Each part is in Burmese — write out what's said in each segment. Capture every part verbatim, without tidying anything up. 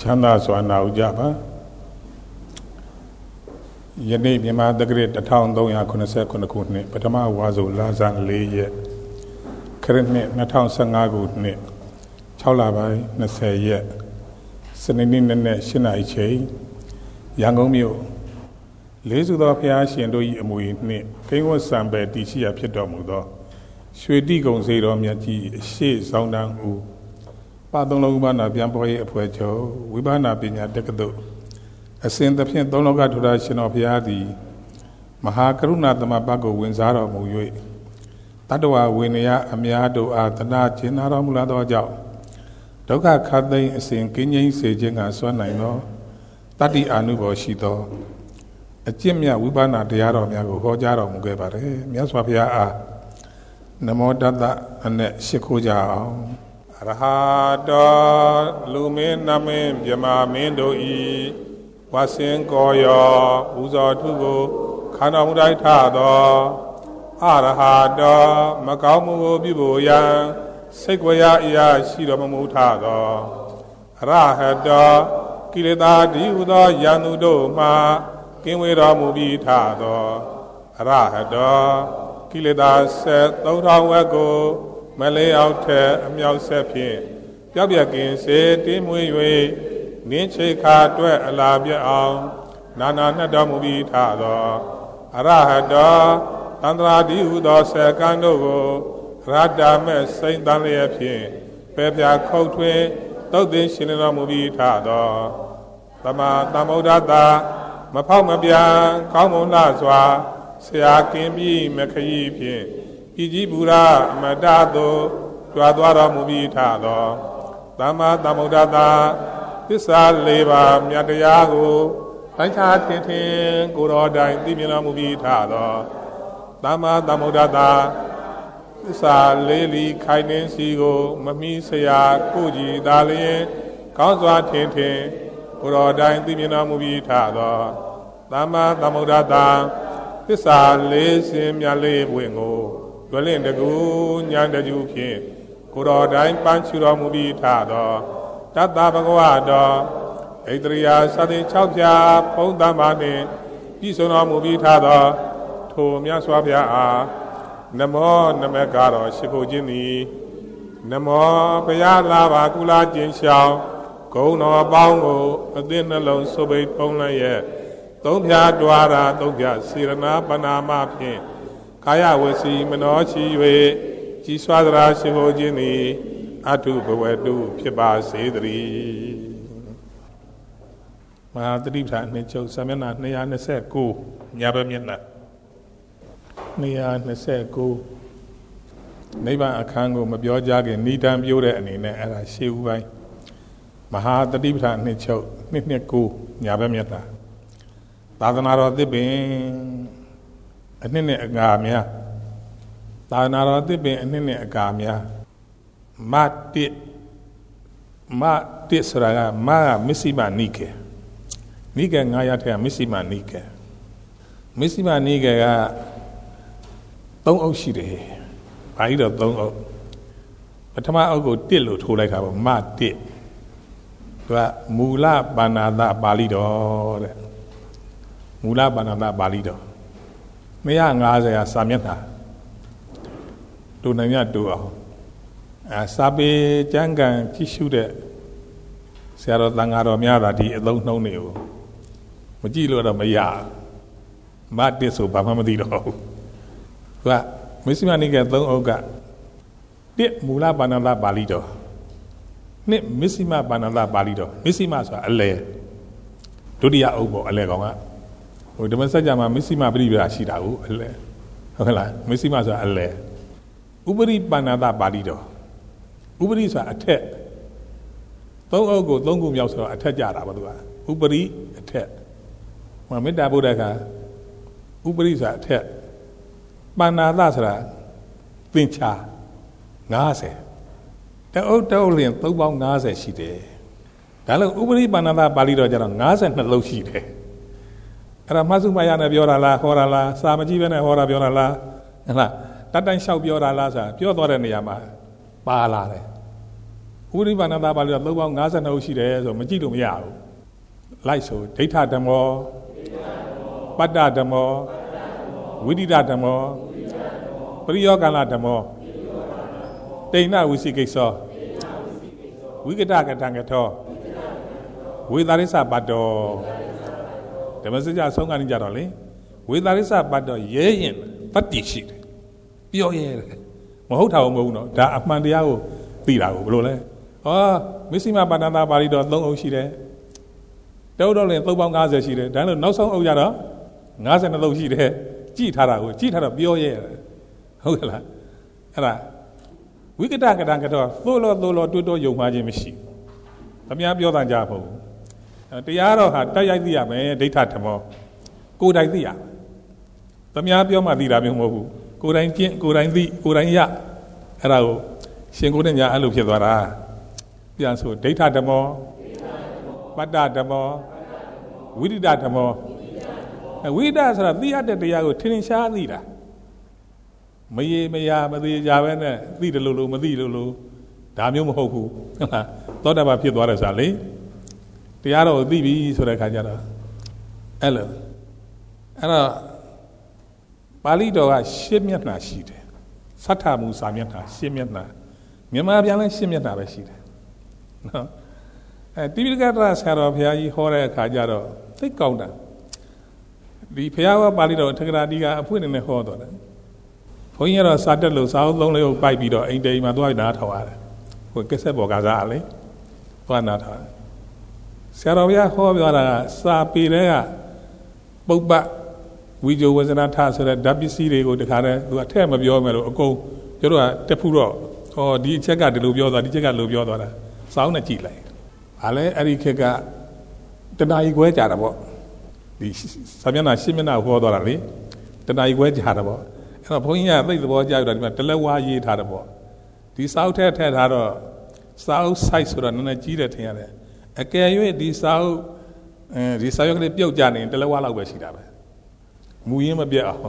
Chanda Swana Ujaba Yene Mima the Great, the town though Yakonase Konakuni, Patama Wazo Lazan Leye, Kerene, Natown Sangagut Ne, Chaulabai, Naseye, Senin Ne Shina Iche, Yangomio, Lezu the Piashi and Doi Amui Ne, King was Sambe, Dishi Apiedomudo, Shwedi Gonzero Miati, She Soundang U. Padong Lubana Biamboy Puejo, Wibana Bina Decado. A saint of Pian Donoga to the Shin of Yadi Mahakaruna the Mabago Winzara Muyue. Tadua Winia Amiado at the Nachi Naramulado Jau. Doga Kade Saint Kenyan Sajing and Swanino, Tadi Anubo Shito. A Jimia Wibana Diaro Miago Hojaro Mugebare, Miaswapia Namo Dada and Shikoja. Rahada Lumin Namim Yama Mendo E Wasin Goya Uza Tugo Kanamudai Tado Arahada Makamu Biboya Segwaya Ia Shiramutado Rahada Kileda Diuda Yanudo Ma Kinwera Mubitado Rahada Kileda Set Dora Wago Malay out there, a meow sepi. Yabiakin said, Timwe, Ninche cat, a labia on Nana Nadamubi Tado, Arahada, Tandra Diudo Sekandogo, Radame Saint Daniel, Pepia Coatway, Dodin Shinamubi Tado, Tama Tamodada, Mapamabia, Kamon Lazwa, Seakimbi, Makayi. Ijibura Madado, Tuadwara Mubitado, Dama Damodada, Tisa Leva, Miadayago, Tanka Tintin, Guroda, Dimina Mubitado, Dama Damodada, Tisa Leli, Kainen Sigo, Mami Saya, Kuji, Dali, Kanswa Tintin, Guroda, Dimina Mubitado, Dama Damodada, Tisa Lesim Yale Wingo. Dwelling the good Yanda Juki, Kurodine Panchura Mubitado, Tata Baguado, Adria Sadi Chauja, Pondamani, Pisona Mubitado, Tomia Swabia, Namo Namegaro, Shipojini, Namo Payala Gula Jinshao, Gono Bongo, a din alone so bait only yet. Tompia Dwara, Topia, Sirana, Panama Pin. Kaya Wasi Manochi Way, Chiswadra Shihojini, Atu Bawedu, Piba Sedri. Madribra Nicho Samana, Nia Neseku, Yabamina. Nia Neseku. Neva Akango, Mabiojaga, Nidam Yoda and in a Shiwai. Mahadribra Nicho, Nitneku, Yabamita. Tadanaro de Bing. Nene Agamia Tanara de Be Nene Agamia Mati Mati Sraga Ma Missima Nike Nika Nayata Missima Nike Missima Nika Don't Oshide I don't know. But Tama Ogo Tillo to like a Mati Mula Banada Balido Mula Banada Balido. Maya Ngazaya Samyata to Nanya Dua Sabi Jangan Kishude Sierra Langaro Miara di Long No New Majilo of Maya Matiso Bamadido Missimani get long oga Dip Mula Banala Balido Nip Missima Banala Balido Missimas Ale Dudia Obo Allegonga. O the Masajama Missima Briva Shidao, Ale, Missima Ale, Uberi Banada Balido, Uberi is a tet. Don't go, don't go, Yauso, a tajara, Uberi, a tet. Mamida Bodaka, Uberi is a tet. Banadasra, Pincha, Nase. The old Dolian, Tobong Nase, she did. Dalo Uberi Banada Balido, Nase and the low she did. Ramazumaya Biorala, Horala, Samajivana, Hora Biorala, Tatan Shau Biorala, Piodora Niama, Balare. ဥရိပါဏတာပါဠိတော်သုံးပေါင်း၅၂ရှိတယ်ဆိုမကြည့်လို့မရဘူးလိုက်ဆိုဒိဋ္ဌဓမ္မောပတ္တဓမ္မောဝိတိတဓမ္မောပရိယောကလဓမ္မောတိဏဝိသိကိစ္စောဝိကတကတံကထောဝေသာရိစ္ဆပတ်တော်ဓမ္မစကြာဆုံးကနေကြတော့လေဝေသာရိစ္ဆပတ်တော်ရဲရင်တတ္တိရှိတယ်ပြောရဲတယ်မဟုတ်တာမဟုတ်ဘူးနော်ဒါအမှန်တရားကိုသိတာကိုဘယ်လိုလဲဟောမစ္စည်းမပါဏတာပါဠိတော်သုံးအုပ်ရှိတယ်တုတ်တော့လည်းသုံးပေါင်း၅၀ရှိတယ်ဒါလို့နောက်ဆုံးအုပ်ရတော့၅၂လုံးရှိတယ်ကြည့်ထားတာကိုကြည့်ထားတော့ပြောရဲတယ်ဟုတ်ကလားအဲ့ဒါဝိကတကတံကတော့သို့လို့သို့လို့တွတ်တော့ယုံမှားခြင်းမရှိဘူးအများပြောတာကြားမဟုတ်ဘူးတရားတော်ဟာတိုက်ရိုက်သိရမယ်ဒိဋ္ဌဓမ္မောကိုယ်တိုင်သိရတမများပြောမှသိတာမျိုးမဟုတ်ဘူးကိုယ်တိုင်ကျင့်ကိုယ်တိုင်သိကိုယ်တိုင်ရအဲ့ဒါကိုရှင်ကိုယ်နဲ့ညာအဲ့လိုဖြစ်သွားတာပြန်ဆိုဒိဋ္ဌဓမ္မောပတ္တဓမ္မောဝိရိဒဓမ္မောဝိရိဒဆိုတာသိရတဲ့တရားကိုထင်ထင်ရှားသိတာမရေမရမသေးကြပဲနဲ့သိတယ်လို့လို့မသိလို့လို့ဒါမျိုးမဟုတ်ဘူးဟုတ်လားသောတာပန်ဖြစ်သွားတယ်ဆိုတာလေတရားတော်ကိုသိပြီဆိုတဲ့ခါကျတော့အဲ့လိုအဲ့တော့ပါဠိတော်ကရှစ်မျက်နှာရှိတယ်သတ္ထမူစာမျက်နှာရှစ်မျက်နှာမြန်မာပြန်လဲရှစ်မျက်နှာပဲရှိတယ်နော်အဲတိပိဋကတဆရာတော်ဘုရားကြီးဟောတဲ့အခါကျတော့သိကောင်းတာဒီဘုရားဟောပါဠိတော်ထက္ကရာတိကအဖွင့်နေနဲ့ဟောတော်တယ်ဘုန်းကြီးကတော့စာတက်လို့စာအုပ်သုံးလေးကိုပိုက်ပြီးတော့အိမ်တိမ်မှာသွားနားထောင်ရတယ်ဟိုကက်ဆက်ပေါ်ကစားလေသွားနားထောင်ဆရာတော်ဘုရားဟောပြောတာကစာပေတဲ့ကပုပ္ပဝိဇ္ဇဝဇ္ဇနာထဆိုတဲ့ဓာတ်ပစ္စည်းတွေကိုတခါတည်းသူအထက်မပြောမယ်လို့အကုန်ကျတို့ကတက်ဖို့တော့ဟောဒီအချက်ကဒီလိုပြောသွားဒီချက်ကလိုပြောသွားတာစောင်းနဲ့ကြည့်လိုက်။အားလဲအဲ့ဒီခက်ကတဏှာကြီးခွဲကြတာပေါ့ဒီစာမျက်နှာရှင်းမျက်နှာဟောသွားတာလေတဏှာကြီးခွဲကြတာပေါ့အဲ့တော့ဘုန်းကြီးကသိသဘောကျပြီးတော့ဒီမှာတလက်ဝါရေးထားတယ်ပေါ့ဒီစာအုပ်ထဲထည့်ထားတော့စာအုပ် size ဆိုတော့နည်းနည်းကြီးတယ်ထင်ရတယ်အကယ်၍ဒီစာအုပ်အဲဒီစာရွက်ကလေးပြုတ်ကြနေတလက်ဝါလောက်ပဲရှိတာပဲမူရင်းမပြတ်အောင်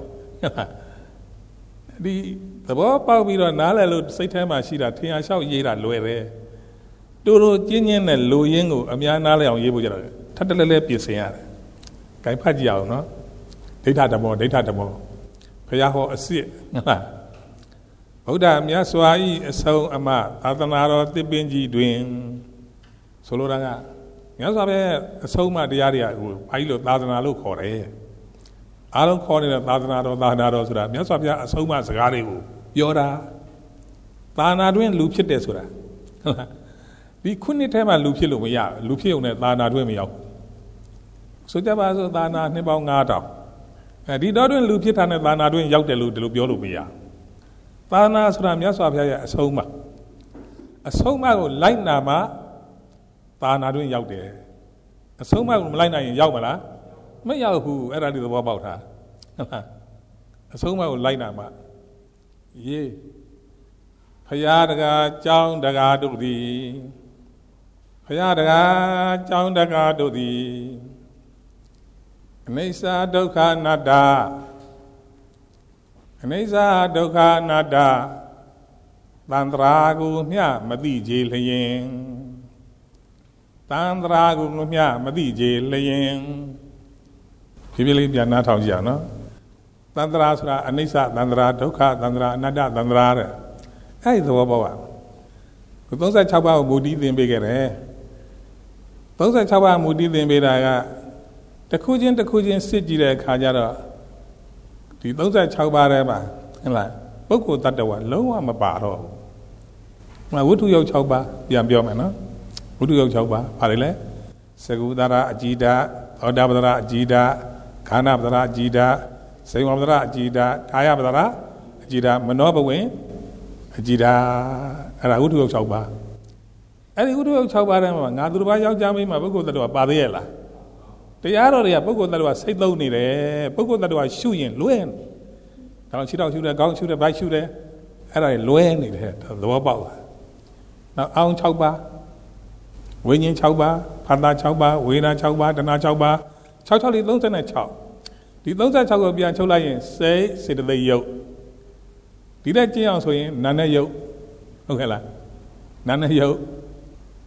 ဒီသဘောပေါက်ပြီးတော့နားလည်လို့စိတ်ထဲမှာရှိတာထင်ရလျှောက်ရေးတာလွယ်တယ်တူတူကျင်းချင်းနဲ့လူရင်းကိုအများနားလည်အောင်ရေးဖို့ကြတော့ထပ်တလဲလဲပြင်ဆင်ရတယ်။ဂိုင်းဖတ်ကြည့်အောင်နော်ဒိဋ္ဌဓမ္မောဒိဋ္ဌဓမ္မောဘုရားဟောအစစ်ဟုတ်လားဗုဒ္ဓမြတ်စွာဤအဆုံးအမသာသနာတော်သစ်ပင်ကြီးတွင်ဆိုလိုတာကမြတ်စွာဘုရားအဆုံးအမတရားတွေကဟိုဘာကြီးလို့သာသနာလို့ခေါ်တယ်အားလုံးခေါ်နေတဲ့သာသနာတော်သာသနာတော်ဆိုတာမြတ်စွာဘုရားအဆုံးအမစကားတွေကိုပြောတာသာသနာတွင်လူဖြစ်တယ်ဆိုတာဟုတ်လားဒီခုနှစ်ထဲမှာလူဖြစ်လို့မရလူဖြစ်ုံနဲ့သာသနာတွင်မရောက်ဆိုကြပါစို့သာသနာနှစ်ပေါင်း၅တောင်အဲဒီတော့တွင်လူဖြစ်တာနဲ့သာသနာတွင်ရောက်တယ်လို့ဒီလိုပြောလို့မရသာသနာဆိုတာမြတ်စွာဘုရားရဲ့အဆုံးအမအဆုံးအမကိုလိုက်နာမှသာသနာတွင်ရောက်တယ်အဆုံးအမကိုမလိုက်နိုင်ရင်ရောက်မလားမရောက်ဘူးအဲ့ဒါဒီသဘောပေါက်တာဟုတ်လားအဆုံးအမကိုလိုက်နာမှရေးဘုရားတကားကြောင်းတကားတို့သည်ဘုရားတကားကြောင်းတကားတို့သည်အနိစ္စဒုက္ခအနတ္တအနိစ္စဒုက္ခအနတ္တသံတရာကိုမျှမသိကြလျင်သံတရာကိုမျှမသိကြလျင်ဖြည်းဖြည်းလေးပြန်နားထောင်ကြည့်အောင်နော်သံတရာဆိုတာအနိစ္စသံတရာဒုက္ခသံတရာအနတ္တသံတရာတဲ့အဲ့ဒီသဘောပေါက်ပါကိုသုံးဆယ်ခြောက်ပါးကိုမူတည်သင်ပေးခဲ့တယ်သုံးဆယ်ခြောက်ပါးမူတည်သင်ပေးတာကတစ်ခုချင်းတစ်ခုချင်းစစ်ကြည့်တဲ့အခါကျတော့ဒီသုံးဆယ်ခြောက်ပါးထဲမှာဟုတ်လားပုဂ္ဂိုလ်တ attva လုံးဝမပါတော့ဘူးဝိတုယုတ်ခြောက်ပါးပြန်ပြောမယ်နော်ဝိတုယုတ်ခြောက်ပါးဘာလဲလဲသကုတရအကြည်ဓာသောတာပတရအကြည်ဓာခန္ဓာပတရအကြည်ဓာစေဝပတရအကြည်ဓာကာယပတရအကြည်ဓာမနောဘဝင်အကြည်ဓာအဲ့ဒါဝိတုယုတ်ခြောက်ပါးအဲ့ဒီဝိတုယုတ်ခြောက်ပါးထဲမှာငါသူတစ်ပါးယောက်ျားမိန်းမပုဂ္ဂိုလ်တ attva ပါသေးရဲ့လားတရားတော်တွေကပုဂ္ဂိုလ်တ attva စိတ်သုံးနေတယ်ပုဂ္ဂိုလ်တ attva ရှုရင်လွဲတောင်ရှိတော့ရှုတယ်ကောင်းရှုတယ်ဘိုက်ရှုတယ်အဲ့ဒါတွေလွဲနေတယ်သဘောပေါက်လားနောက်အောင်၆ပါးဝိညာဉ်၆ပါးဖတ်တာ၆ပါးဝေဒနာ၆ပါးတဏှာ၆ပါး၆ ၆လေး၃၆ဒီ၃၆ကိုပြန်ချုပ်လိုက်ရင်စိတ်စေတသိက်ယုတ်ဒီတဲ့ကျင့်အောင်ဆိုရင်နာနဲ့ယုတ်ဟုတ်ကဲ့လားနာနဲ့ယုတ်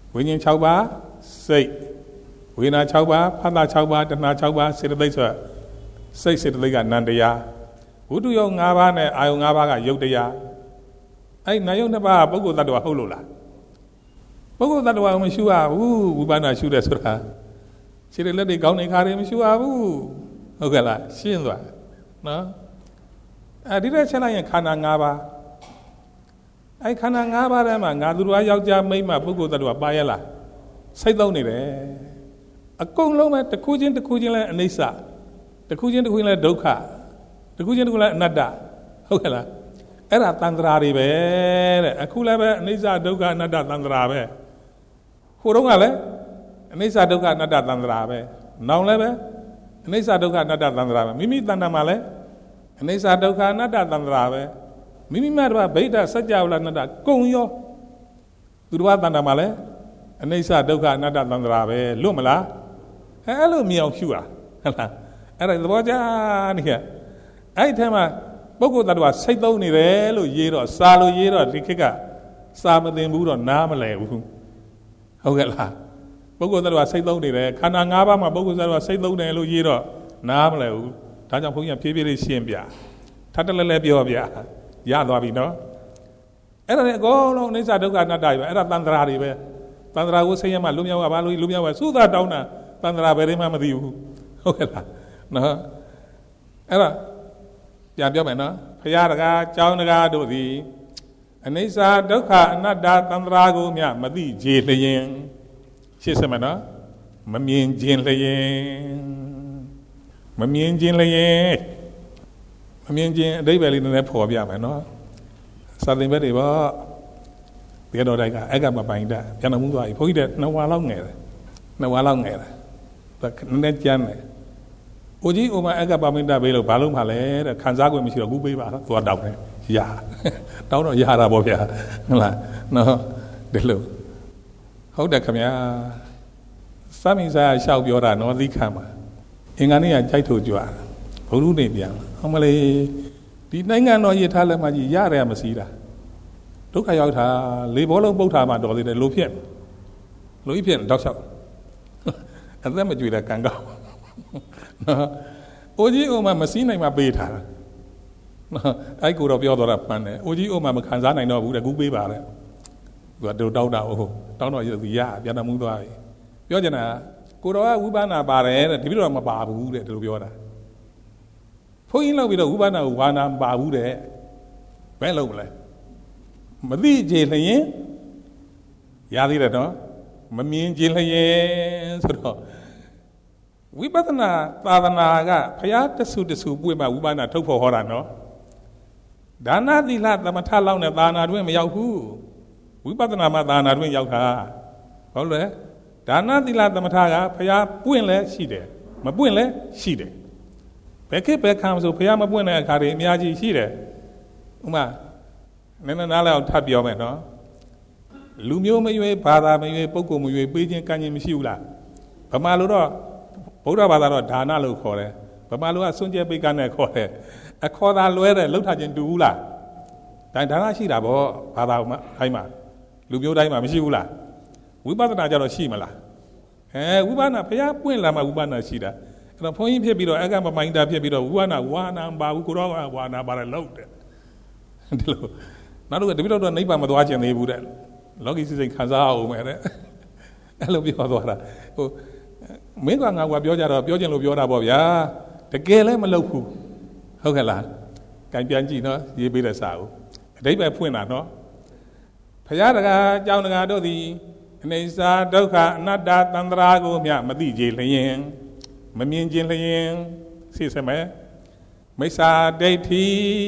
ဝိညာဉ်၆ပါးစိတ်ဝေဒနာ၆ပါးဖသ၆ပါးတဏှာ၆ပါးစေတသိက်ဆိုစိတ်စေတသိက်ကနံတရားဝိတုယုံ၅ပါးနဲ့အာယုံ၅ပါးကယုတ်တရားအဲ့နာယုတ်နှစ်ပါးပုဂ္ဂိုလ်တ attva ဟုတ်လို့လားပုဂ္ဂိုလ်တ attva မရှိရဘူးဝိပဿနာရှုတယ်ဆိုတာခြေလက်တွေကောင်းနေခါတွေမရှိရဘူးဟုတ်ကဲ့လားရှင်းသွားနော်အဲဒီတဲ့ချက်လိုက်ရင်ခန္ဓာ၅ပါးအဲ့ခန္ဓာ၅ပါးထဲမှာငါသူတော်ယောက်ျားမိန်းမပုဂ္ဂိုလ်တ attva ပါရလားစိတ်သုံးနေတယ်အကုန်လုံးပဲတစ်ခုချင်းတစ်ခုချင်းလဲအနိစ္စတစ်ခုချင်းတစ်ခုချင်းလဲဒုက္ခတစ်ခုချင်းတစ်ခုလဲအနတ္တဟုတ်ကဲ့လားအဲ့ဒါတန်ត្រာတွေပဲတဲ့အခုလည်းပဲအနိစ္စဒုက္ခအနတ္တတန်ត្រာပဲဟိုတုန်းကလည်းအနိစ္စဒုက္ခအနတ္တတန်ត្រာပဲနောင်လည်းပဲအနိစ္စဒုက္ခအနတ္တတန်ត្រာပဲမိမိတဏ္ဍာမှာလည်းအနိစ္စဒုက္ခအနတ္တတန်ត្រာပဲမိမိမှာတော့ဗိဒ္ဓစัจ java အနတ္တကုံရောသူတော်တဏ္ဍာမှာလည်းအနိစ္စဒုက္ခအနတ္တတန်ត្រာပဲလွတ်မလားအဲ့လိုမြင်အောင်ရှုတာဟုတ်လားအဲ့ဒါသဘောကျနေကြအဲ့ဒီထဲမှာပုဂ္ဂိုလ်တ attva စိတ်သုံးနေတယ်လို့ရေးတော့စာလို့ရေးတော့ဒီခေတ်ကစာမသိဘူးတော့နားမလည်ဘူးဟုတ်ကဲ့လားပုဂ္ဂိုလ်တ attva စိတ်သုံးနေတယ်ခန္ဓာ၅ပါးမှာပုဂ္ဂိုလ်တ attva စိတ်သုံးတယ်လို့ရေးတော့နားမလည်ဘူးဒါကြောင့်ဘုန်းကြီးကဖြည်းဖြည်းလေးရှင်းပြထပ်တလဲလဲပြောပြရသွားပြီနော်အဲ့ဒါလည်းအကုန်လုံးအနိစ္စဒုက္ခအနတ္တပဲအဲ့ဒါတန်ត្រာတွေပဲတန်ត្រာကိုဆင်းရဲမှလွတ်မြောက်ကဘာလို့လွတ်မြောက်ပဲသုသာတောင်းတာတန်ត្រာဘယ်တွေမှမသိဘူးဟုတ်ကဲ့လားနော်အဲ့ဒါပြန်ပြောမယ်နော်ဘုရားတကားကျောင်းတကားတို့သည်အနိစ္စဒုက္ခအနတ္တတန်ត្រာကိုမြမသိကြလျင်ရှင်းစမယ်နော်မမြင်ခြင်းလျင်မမြင်ခြင်းလျင်မမြင်ခြင်းအဓိပ္ပာယ်လေးနည်းနည်းဖော်ပြမယ်နော်စာသင်ဘက်တွေပေါ့ဒီတော်တိုက်ကအဲ့ကမပိုင်တာပြန်တော်မူသွားပြီဘုန်းကြီးတဲ့နှစ်ဝါလောက်ငယ်တယ်နှစ်ဝါလောက်ငယ်တယ်ဒါနည်းနည်းကျမ်းတယ်အိုကြီးအိုမအဲ့ကပါမိတ်တာပေးလို့ဘာလို့မှလဲတဲ့ခံစား권မရှိတော့ခုပေးပါတော့သွားတောင်းတယ်ရတောင်းတော့ရတာပေါ့ဗျာဟုတ်လားနော်ဒီလိုဟုတ်တယ်ခင်ဗျာစမိစားရှောက်ပြောတာနော်သိခံပါအင်္ဂါနေ့ကကြိုက်ထုတ်ကြွားဘုရုနေပြန်ဟောမလေးဒီနိုင်ငံတော်ရထားလက်မှကြီးရတယ်မစီးတာဒုက္ခရောက်တာလေဘောလုံးပုတ်တာမှတော်သေးတယ်လိုဖြစ်လိုကြီးဖြစ်တောက်လျှောက်အသက်မကြွေတဲ့ကံကောက်နော်အိုကြီးအိုမမစီးနိုင်မှပေးထားတာနော်အဲ့ကိုတော့ပြောတော့တာမှန်တယ်အိုကြီးအိုမမခံစားနိုင်တော့ဘူးတဲ့ကူပေးပါတဲ့သူကတို့တောင်းတာအိုတောင်းတော့ရသူရပြန်တော်မူသွားပြီပြောချင်တာကိုတော်ကဝိပဿနာပါတယ်တဲ့ဒီလိုတော့မပါဘူးတဲ့ဒီလိုပြောတာဘုန်းကြီးလောက်ပြီးတော့ဝိပဿနာကိုဝါနာမပါဘူးတဲ့ဘယ်လုံးမလဲမသိကြလျင်ရသေးတယ်နော်မမြင်ကြလျင်ဆိုတော့ဝိပဿနာသာသနာကဘုရားတဆူတဆူပွင့်မှဝိပဿနာထုတ်ဖို့ဟောတာနော်ဒါနသီလသမထလောက်နဲ့သာနာတွင်မရောက်ဘူးဝိပဿနာမှာသာနာတွင်ရောက်တာဟုတ်လဲဒါနသီလသမထကဘုရားပွင့်လဲရှိတယ်မပွင့်လဲရှိတယ်ဘယ်ခေတ်ဘယ်ခါမှဆိုဘုရားမပွင့်တဲ့အခါတွေအများကြီးရှိတယ်ဥမာနည်းနည်းနားလည်အောင်ထပ်ပြောမယ်နော်လူမျိုးမရွေးဘာသာမရွေးပုဂ္ဂိုလ်မရွေးပေးခြင်းကမ်းခြင်းမရှိဘူးလားဗမာလိုတော့ဗုဒ္ဓဘာသာတော့ဒါနလို့ခေါ်တယ်ဗမာလိုကစွန့်ကြဲပေးကမ်းနဲ့ခေါ်တယ်အခေါ်သာလွဲတဲ့လှုပ်ထခြင်းတူဘူးလားဒါဒါနရှိတာဗောဘာသာတိုင်းမှာလူမျိုးတိုင်းမှာမရှိဘူးလားဝိပဿနာကြတော့ရှိမလားအဲဝိပဿနာဘုရားပွင့်လာမှဝိပဿနာရှိတာအဲ့တော့ဘုန်းကြီးဖြစ်ပြီးတော့အကမမိုင်းတာဖြစ်ပြီးတော့ဝိပဿနာဝါနာမပါဘူးကိုတော့ဝါနာပါတယ်လို့တဲ့ဒီလိုနောက်တော့တပိတော့တော့နိဗ္ဗာန်မသွားခြင်းသေးဘူးတဲ့လောကီစိတ်ခံစားအောင်မယ်တဲ့အဲ့လိုပြောသွားတာဟိုမင်းကငါကပြောကြတော့ပြောခြင်းလို့ပြောတာပေါ့ဗျာတကယ်လည်းမလုပ်ဘူးဟုတ်ကဲ့လားကြိုင်ပြန်ကြည့်နော်ရေးပေးတဲ့စာကိုအတိတ်ပဲဖွင့်တာနော်ဘုရားတကားကြောင်းတကားတို့သည်အနိစ္စဒုက္ခအနတ္တသန္တရာကိုမြမသိကြလျင်မမြင်ခြင်းလျင်သိစမယ်မိစ္ဆာဒိဋ္ဌိ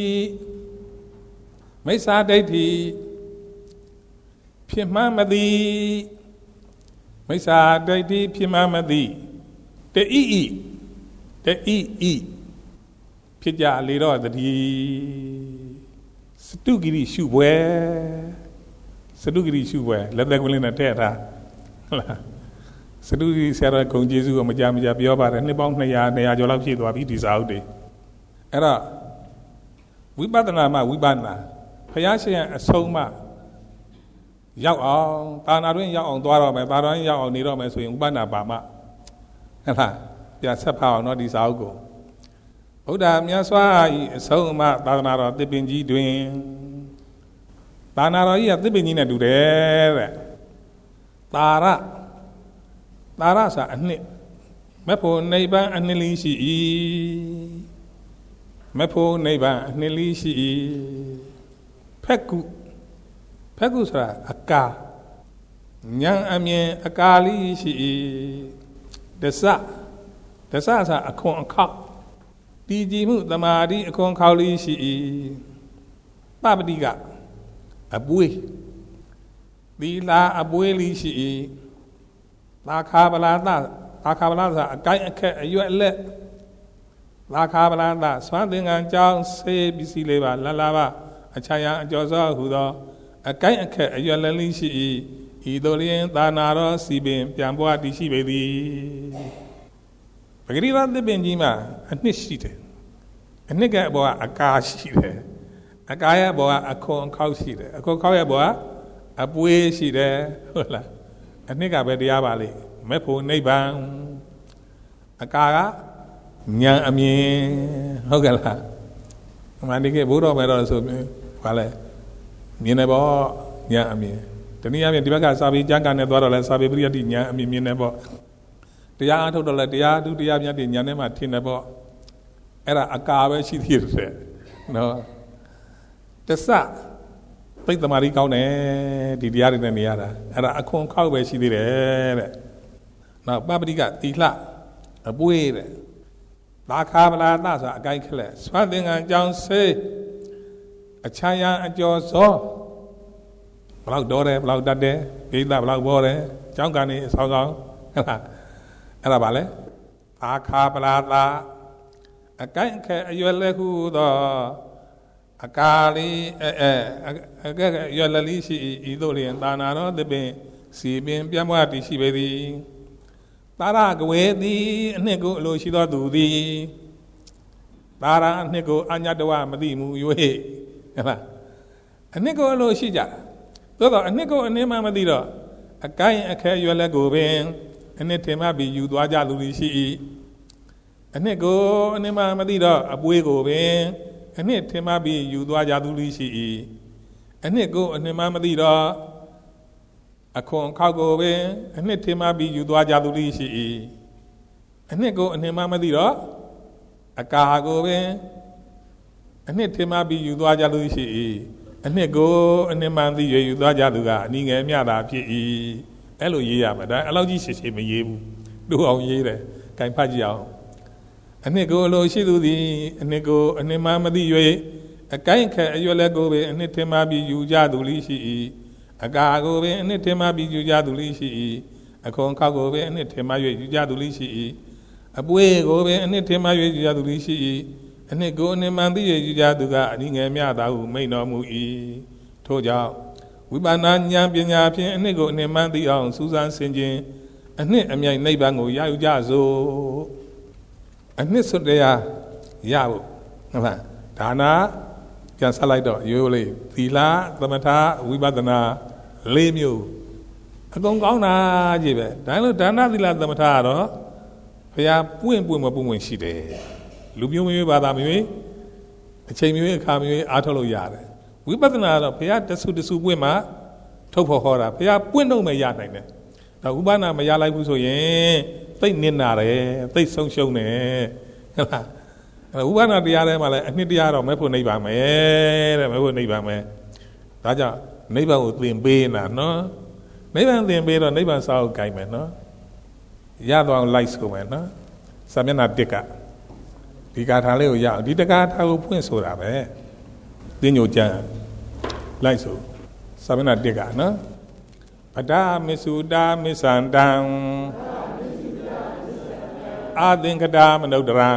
မိစ္ဆာဒိဋ္ဌိဖြစ်မှန်းမသိမိစ္ဆာဒိဋ္ဌိဖြစ်မှန်းမသိတဣဣတဣဣဖြစ်ကြလေတော့တတိစတုဂိရိရှုပွဲစတုဂိရိရှုပွဲလက်သက်ကလေးနဲ့ထည့်ထားဟုတ်လားစတုဂိရိဆရာတော်ဂုံကျေးဇူးကိုမကြမကြပြောပါတယ်နှစ်ပေါင်းနှစ်ရာနှစ်ရာကျော်လောက်ရှိသွားပြီဒီစာအုပ်တွေအဲ့တော့ဝိပဿနာမှဝိပဿနာဘုရားရှင်အဆုံးအမရောက်အောင်သာနာတွင်ရောက်အောင်သွားတော့မယ်သာတော်ရင်ရောက်အောင်နေတော့မယ်ဆိုရင်ဥပနာပါမဟုတ်လားပြန်ဆက်ဖအောင်တော့ဒီစာအုပ်ကိုဗုဒ္ဓမြတ်စွာဤအဆုံးအမသာသနာတော်သစ်ပင်ကြီးတွင်သာနာတော်ကြီးကသစ်ပင်ကြီးနဲ့တူတယ်တဲ့သာရသာရစာအနှစ်မဖို့နိဗ္ဗာန်အနှစ်လေးရှိ၏မဖို့နိဗ္ဗာန်အနှစ်လေးရှိ၏ဖက်ကုဖက်ကုဆိုတာအကာဉာဏ်အမြင်အကာလေးရှိ၏ဒစဒစစာအခွန်အခောက်တည်ကြည်မှုသမာဓိအခွန်ခောက်လေးရှိ၏ပပတိကအပွေးသီလအပွေးလေးရှိ၏သာခာပလာသသာခာပလာစာအကိုင်းအခက်အရွက်လက်သာခာပလာသစွမ်းသင်္ကန်းကြောင်းဆေးပစ္စည်းလေးပါလလာပါအချာယံအကျော်စောဟူသောအကိုင်းအခက်အရွက်လက်လေးရှိ၏ဤသို့လျင်သာနာတော်စီပင်ပြန်ပွားတည်ရှိပေသည်ပဂရိဝသစ်ပင်ကြီးမှာအနှစ်ရှိတယ်အနှစ်ကအပေါ်ကအကာရှိတယ်အကာရဲ့ဘောကအခွန်ခောက်ရှိတယ်အခွန်ခောက်ရဲ့ဘောကအပွေးရှိတယ်ဟုတ်လားအနှစ်ကပဲတရားပါလေမဲ့ဖို့နိဗ္ဗာန်အကာကဉာဏ်အမြင်ဟုတ်ကဲ့လားအမှန်တကယ်ဘုရားမယ်တော့ဆိုဘာလဲမြင်တယ်ပေါ့ဉာဏ်အမြင်တနည်းအားဖြင့်ဒီဘက်ကစာပေကျမ်းဂန်နဲ့သွားတော့လဲစာပေပရိယတ်တိဉာဏ်အမြင်မြင်တယ်ပေါ့တရားအထုတ်တော့လဲတရားဒုတရားမြတ်တိဉာဏ်နဲ့မှထင်တယ်ပေါ့အဲ့ဒါအကာပဲရှိသေးတယ်နော်တဆသိသမารီကောင်းတယ်ဒီတရားတွေနဲ့နေရတာအဲ့ဒါအခွန်ခောက်ပဲရှိသေးတယ်တဲ့နောက်ပပတိကတိလှအပွေးတဲ့သာခာပလာသဆိုတာအကိုက်ခလက်စွမ်းသင်္ကန်းကြောင်းဆေးအချာယံအကျော်စောဘလောက်တော်တယ်ဘလောက်တတ်တယ်ဂိသဘလောက်ပေါ်တယ်ကျောင်းကနေအဆောင်ဆောင်ဟုတ်လားအဲ့ဒါပါလေသာခာပလာသအကိုက်အခက်အရွယ်လက်ခုသောအကာလီအဲအဲအကဲရွယ်လလီရှိဤသို့လျင်သာနာတော်သပင်စီပင်ပြတ်မွားတည်ရှိပေသည်သာရကဝေသည်အနှစ်ကိုအလိုရှိသောသူသည်သာရအနှစ်ကိုအညတဝမသိမှု၍ဟုတ်လားအနှစ်ကိုအလိုရှိကြသို့တော့အနှစ်ကိုအနည်းမှမသိတော့အကိုင်းအခဲရွယ်လက်ကိုပင်အနှစ်ထင်မှပြီးယူသွားကြလူတွေရှိ၏အနှစ်ကိုအနည်းမှမသိတော့အပွေးကိုပင်အနှစ်ထင်မှပြီးယူသွားကြသူလေးရှိ၏အနှစ်ကိုအနှစ်မှမသိတော့အခွန်ခောက်ကိုပင်အနှစ်ထင်မှပြီးယူသွားကြသူလေးရှိ၏အနှစ်ကိုအနှစ်မှမသိတော့အကာကိုပင်အနှစ်ထင်မှပြီးယူသွားကြသူရှိ၏အနှစ်ကိုအနှစ်မှသိယူသွားကြသူကအနည်းငယ်မြတာဖြစ်၏အဲ့လိုရေးရမှာဒါအဲ့လောက်ကြီးရှည်ရှည်မရေးဘူးတို့အောင်ရေးတယ်ဂိုင်ဖတ်ကြည့်အောင်အနှစ်ကိုအလိုရှိသူသည်အနှစ်ကိုအနှစ်မှမသိ၍အကိုင်းခက်အရွယ်လက်ကိုပင်အနှစ်ထင်မှပြီးယူကြသူလေးရှိ၏အကာကိုပင်အနှစ်ထင်မှပြီးယူကြသူလေးရှိ၏အခွန်ခောက်ကိုပင်အနှစ်ထင်မှ၍ယူကြသူလေးရှိ၏အပွေးကိုပင်အနှစ်ထင်မှ၍ယူကြသူလေးရှိ၏အနှစ်ကိုအနှစ်မှသိ၍ယူကြသူကအနည်းငယ်မြတာဟုမိန့်တော်မူ၏ထို့ကြောင့်ဝိပဿနာဉာဏ်ပညာဖြင့်အနှစ်ကိုအနှစ်မှသိအောင်စူးစမ်းဆင်ခြင်အနှစ်အမြိုက်နိဗ္ဗာန်ကိုရယူကြစို့အနှစ်စွတ်တရားရဖို့ဟုတ်လားဒါနာပြန်ဆက်လိုက်တော့ရိုးလေးသီလသမထဝိပဿနာလေးမျိုးအကုန်ကောင်းတာကြီးပဲဒါလို့ဒါနသီလသမထကတော့ဘုရားပွင့်ပွင့်မပွင့်ပွင့်ရှိတယ်လူမျိုးမျိုးဘာသာမျိုးအချိန်မျိုးအခါမျိုးအားထုတ်လို့ရတယ်ဝိပဿနာတော့ဘုရားတဆူတဆူပွင့်မှထုတ်ဖို့ဟောတာဘုရားပွင့်တော့မရနိုင်တယ်ဒါဥပနာမရလိုက်ဘူးဆိုရင်သိနစ်နာတယ်သိဆုံးရှုံးတယ်ဟုတ်လားဥပနာတရားထဲမှာလည်းအနှစ်တရားတော့မဲ့ဖို့နိဗ္ဗာန်မယ်တဲ့မဲ့ဖို့နိဗ္ဗာန်မယ်ဒါကြောင့်နိဗ္ဗာန်ကိုသင်ပေးနေတာနော်နိဗ္ဗာန်သင်ပေးတော့နိဗ္ဗာန်စာအုပ်ကိုင်မယ်နော်ရတော့လိုက်ဆိုမယ်နော်စာမျက်နှာတစ်ကဒီကာထာလေးကိုရအောင်ဒီတကာထာကိုဖွင့်ဆိုတာပဲသင်ညိုကျမ်းလိုက်ဆိုစာမျက်နှာတစ်ကနော်ပဒမစ္စုတာမစ္ဆန္တံအာသင်္ကတာမနုဿရံ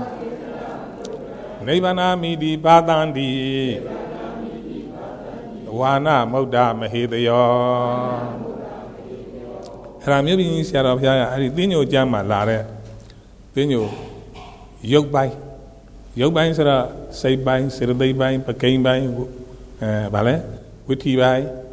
နိဗ္ဗာနာမိတိပါတန္တိဝါနမုဒ္ဒမဟေတယောအဲ့ဒါမြို့ပြည်ဆရာတော်ဘုရားကအဲ့ဒီသင်ညိုကျမ်းမှာလာတဲ့သင်ညိုရုပ်ပိုင်းရုပ်ပိုင်းဆိုတော့စိတ်ပိုင်းစေတသိက်ပိုင်းပကိန်းပိုင်းအဲဗာလဲဝိထီပိုင်း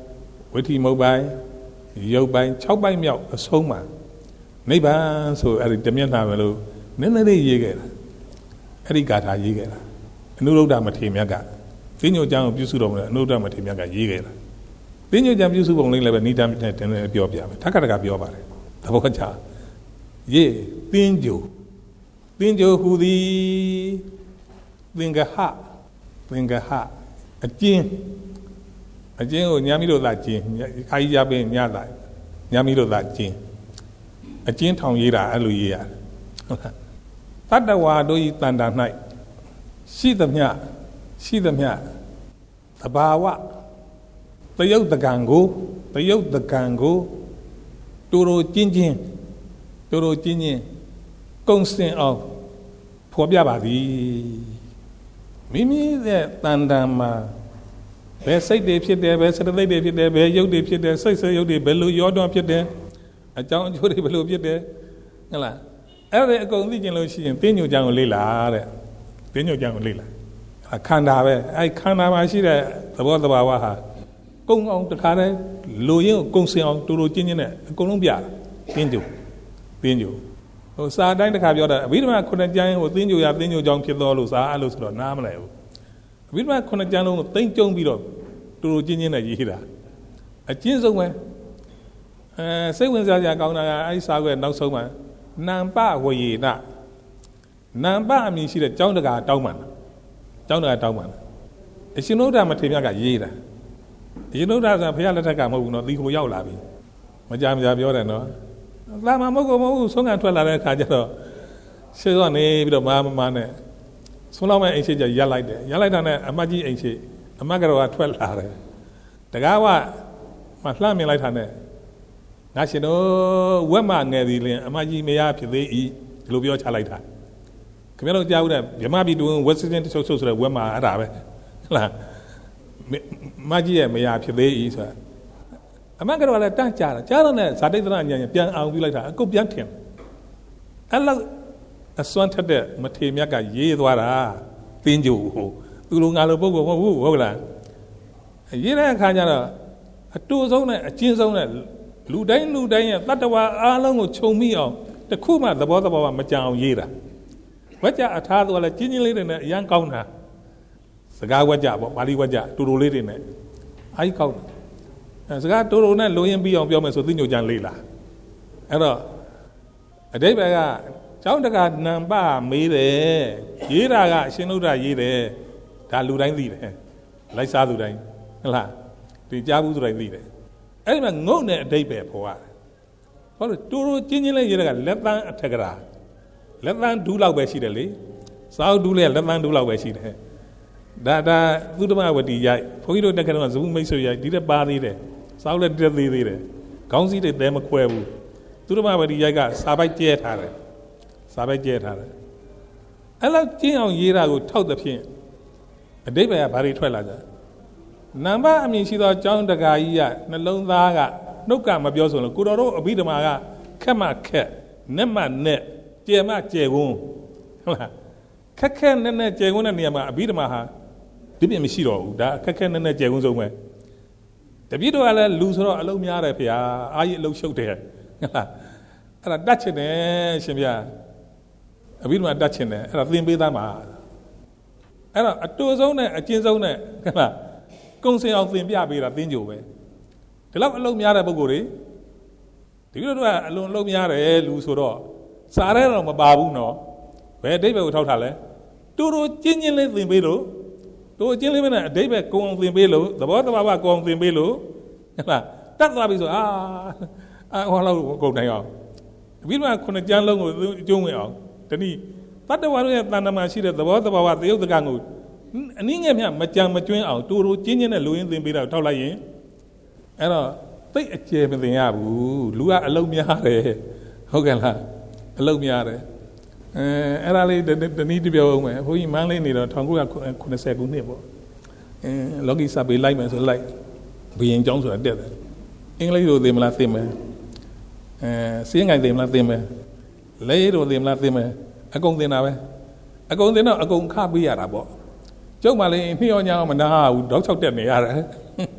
ဝိသီမုတ်ပိုင်းရုပ်ပိုင်း၆ပိုင်းမြောက်အဆုံးမှာနိဗ္ဗာန်ဆိုအဲ့ဒီတမျက်နှာပဲလို့နည်းနည်းလေးရေးခဲ့တာအဲ့ဒီဂါထာရေးခဲ့တာအနုရုဒ္ဓမထေရမြတ်ကသိညိုကျမ်းကိုပြုစုတော်မူတဲ့အနုရုဒ္ဓမထေရမြတ်ကရေးခဲ့တာသိညိုကျမ်းပြုစုပုံလေးလည်းပဲနိဒာနဲ့တင်နေပြောပြမယ်ထပ်ခါတကပြောပါတယ်သဘောကျရေးသင်္ကြိုသင်္ကြိုဟူသည်သင်္ကဟသင်္ကဟအကျဉ်အကျဉ်ကိုညာမီတို့သာကျဉ်ခါကြီးရပင်ညသာညာမီတို့သာကျဉ်အကျဉ်ထောင်ရေးတာအဲ့လိုရေးရတယ်တတ္တဝါတို့ဤတန်တာ၌ရှိသမျှရှိသမျှသဘာဝတယုတ်တကံကိုတယုတ်တကံကိုတူတူချင်းချင်းတူတူချင်းချင်းကုံစင်အောင်ဖော်ပြပါသည်မိမိရဲ့တန်တန်မှာဘယ်စိတ်တွေဖြစ်တယ်ဘယ်စတသိက်တွေဖြစ်တယ်ဘယ်ရုပ်တွေဖြစ်တယ်စိတ်ဆွဲရုပ်တွေဘယ်လိုရောတွန်းဖြစ်တယ်အကြောင်းအကျိုးတွေဘယ်လိုဖြစ်တယ်ဟုတ်လားအဲ့ဒါအကုန်သိကျင်လို့ရှိရင်သင်ညိုကျမ်းကိုလေ့လာတဲ့သင်ညိုကျမ်းကိုလေ့လာခန္ဓာပဲအဲ့ခန္ဓာမှာရှိတဲ့သဘောတဘာဝဟာကုံအောင်တခါတည်းလူရင်းကိုကုံစင်အောင်တူတူချင်းချင်းနဲ့အကုန်လုံးပြတာသင်ညိုသင်ညိုဟိုစာတိုင်းတစ်ခါပြောတာအဘိဓမ္မာခုနှစ်ကျမ်းကိုသင်ညိုရသင်ညိုကြောင့်ဖြစ်တော်လို့စာအဲ့လိုဆိုတော့နားမလဲဘူးအဘိဓမ္မာခုနှစ်ကျမ်းလုံးကိုသိမ့်ကျုံပြီးတော့တူတူချင်းချင်းနဲ့ရေးတာအကျဉ်းဆုံးပဲအဲစိတ်ဝင်စားကြကောင်းတာကအဲ့ဒီစာကွယ်နောက်ဆုံးမှာနံပဝေနနံပအမည်ရှိတဲ့ကျောင်းတကာတောင်းမှန်ကျောင်းတကာတောင်းမှန်အရှင်ဥဒ္ဓမထေရမြတ်ကရေးတာအရှင်ဥဒ္ဓဆိုဘုရားလက်ထက်ကမဟုတ်ဘူးနော်ဒီကိုရောက်လာပြီမကြမကြပြောတယ်နော်သာမမဟုတ်ဘူးမဟုတ်ဘူးဆုံးခံထွက်လာတဲ့အခါကျတော့ရှေ့ကနေပြီးတော့မာမမနဲ့ဆုံးလောက်မဲ့အိမ်ရှိကြရက်လိုက်တယ်ရက်လိုက်တာနဲ့အမကြီးအိမ်ရှိအမကတော့ထွက်လာတယ်တကားကမှလှမ်းမြင်လိုက်တာနဲ့ငါရှင်တို့ဝက်မငယ်သည်လင်အမကြီးမရဖြစ်သေး၏ဒီလိုပြောချလိုက်တာခင်ဗျားတို့ကြားဦးတဲ့ဗြဟ္မပြည်တွင်ဝက်စင်းတချို့ဆိုတဲ့ဝက်မအဲ့ဒါပဲဟုတ်လားမကြီးရဲ့မရဖြစ်သေး၏ဆိုတာအမကတော့လည်းတန့်ကြတာကြားတော့နဲ့ဇာတိတ္တနာဉာဏ်ပြန်အောင်ပြီးလိုက်တာအကုတ်ပြန်ထင်အဲ့လောက်အစွမ်းထက်တဲ့မထေမြတ်ကရေးသွားတာသင်္ကြိုဟိုသူလိုငါလိုပုဂ္ဂိုလ်မဟုတ်ဘူးဟုတ်လားရေးတဲ့အခါကျတော့အတူဆုံးနဲ့အချင်းဆုံးနဲ့လူတိုင်းလူတိုင်းရဲ့တတ္တဝါအားလုံးကိုခြုံမိအောင်တခုမှသဘောတဘာဝမကြအောင်ရေးတာဝကြအထားတော့လည်းကျင်းချင်းလေးတွေနဲ့အရန်ကောင်းတာစကားဝကြပေါ့ပါဠိဝကြတူတူလေးတွေနဲ့အားကြီးကောင်းတယ်စကားတူတူနဲ့လိုရင်းပြီးအောင်ပြောမယ်ဆိုသိညိုကျန်လေးလားအဲ့တော့အတိပ္ပယ်ကကျောင်းတကာနံပါမေးတယ်ရေးတာကအရှင်ဥဒ္ဓရေးတယ်ဒါလူတိုင်းသိတယ်လိုက်စားသူတိုင်းဟုတ်လားဒီကြားဘူးသူတိုင်းသိတယ်အဲ့ဒီမှာငုတ်နဲ့အတိပ္ပယ်ပေါ်ရတယ်ဘာလို့တူတူချင်းချင်းလေးရေးတဲ့ကလက်သန်းအထက်ကရာလက်သန်းဒူးလောက်ပဲရှိတယ်လေစောက်ဒူးလေးလက်သန်းဒူးလောက်ပဲရှိတယ်ဒါဒါသုတမဝတီရိုက်ဘုန်းကြီးတို့တက်ခါတော့ဇုမိတ်ဆွေရိုက်ဒီတက်ပါသေးတယ်စောက်လက်တက်သေးသေးတယ်ခေါင်းစည်းတွေတဲမခွဲဘူးသုတမဝတီရိုက်ကစာပိုက်ကျဲထားတယ်စာပိုက်ကျဲထားတယ်အဲ့လောက်ကျင်းအောင်ရေးတာကိုထောက်သဖြင့်အတိပ္ပယ်ကဘာတွေထွက်လာကြနံပါတ်အမည်ရှိသောကျောင်းတကာကြီးကနှလုံးသားကနှုတ်ကမပြောဆိုလို့ကိုတော်တို့အဘိဓမ္မာကခက်မှခက်နက်မှနက်ကျယ်မှကျယ်ကုန်းဟုတ်လားခက်ခက်နက်နက်ကျယ်ကုန်းတဲ့နေရာမှာအဘိဓမ္မာဟာဒီပြင်မရှိတော့ဘူးဒါခက်ခက်နက်နက်ကျယ်ကုန်းဆုံးပဲတပည့်တော်ကလည်းလူဆိုတော့အလုံးများတယ်ဖေဟာအာကြီးအလုံးရှုပ်တယ်ဟုတ်လားအဲ့ဒါတတ်ချင်တယ်ရှင်ဗျာအဘိဓမ္မာတတ်ချင်တယ်အဲ့ဒါသင်ပေးသားမှာအဲ့တော့အတူဆုံးနဲ့အကျဉ်းဆုံးနဲ့ဟုတ်လားကုံစင်အောင်သင်ပြပေးတာသင်ကြိုပဲဒီလောက်အလုံးများတဲ့ပုဂ္ဂိုလ်တွေဒီလိုတော့အလုံးအလုံးများတယ်လူဆိုတော့စားရဲတော့မပါဘူးနော်ဘယ်အဓိပ္ပာယ်ကိုထောက်ထားလဲတူတူချင်းချင်းလေးသင်ပေးလို့တူချင်းလေးပဲနဲ့အဓိပ္ပာယ်ကိုအောင်သင်ပေးလို့သဘောတဘာဝကိုအောင်သင်ပေးလို့ဟုတ်လားတတ်သွားပြီဆိုအာအာဟောလောက်ကုန်နိုင်အောင်ပြီးတော့ခုနှစ်ကျမ်းလုံးကိုအကျုံးဝင်အောင်တနည်းတတ္တဝါတို့ရဲ့တဏ္ဍာမှာရှိတဲ့သဘောတဘာဝသယုတ်တကံကိုအနည်းငယ်မြမကြံမကျွင်းအောင်တူတူချင်းချင်းနဲ့လူရင်းသင်ပေးတာထောက်လိုက်ရင်အဲ့တော့သိအကျယ်မသင်ရဘူးလူကအလုံးများတယ်ဟုတ်ကဲ့လားအလုံးများတယ်အဲအဲ့ဒါလေးတနည်းတပြောအောင်မယ်ဘုန်းကြီးမန်းလေးနေတော့၁၉၇၀ခုနှစ်ပေါ့အဲလောကီစာပေလိုက်မယ်ဆိုလိုက်ဘယင်ကျောင်းဆိုတာတက်တယ်အင်္ဂလိပ်လိုသင်မလားသင်မယ်အဲစင်းငိုင်သင်မလားသင်မယ်လဲရည်လိုသင်မလားသင်မယ်အကုန်သင်တာပဲအကုန်သင်တော့အကုန်ခပေးရတာပေါ့ကျုပ်မှလည်းနှိောညောင်းမနာဘူးတောက်ချောက်တက်နေရတယ်ဟ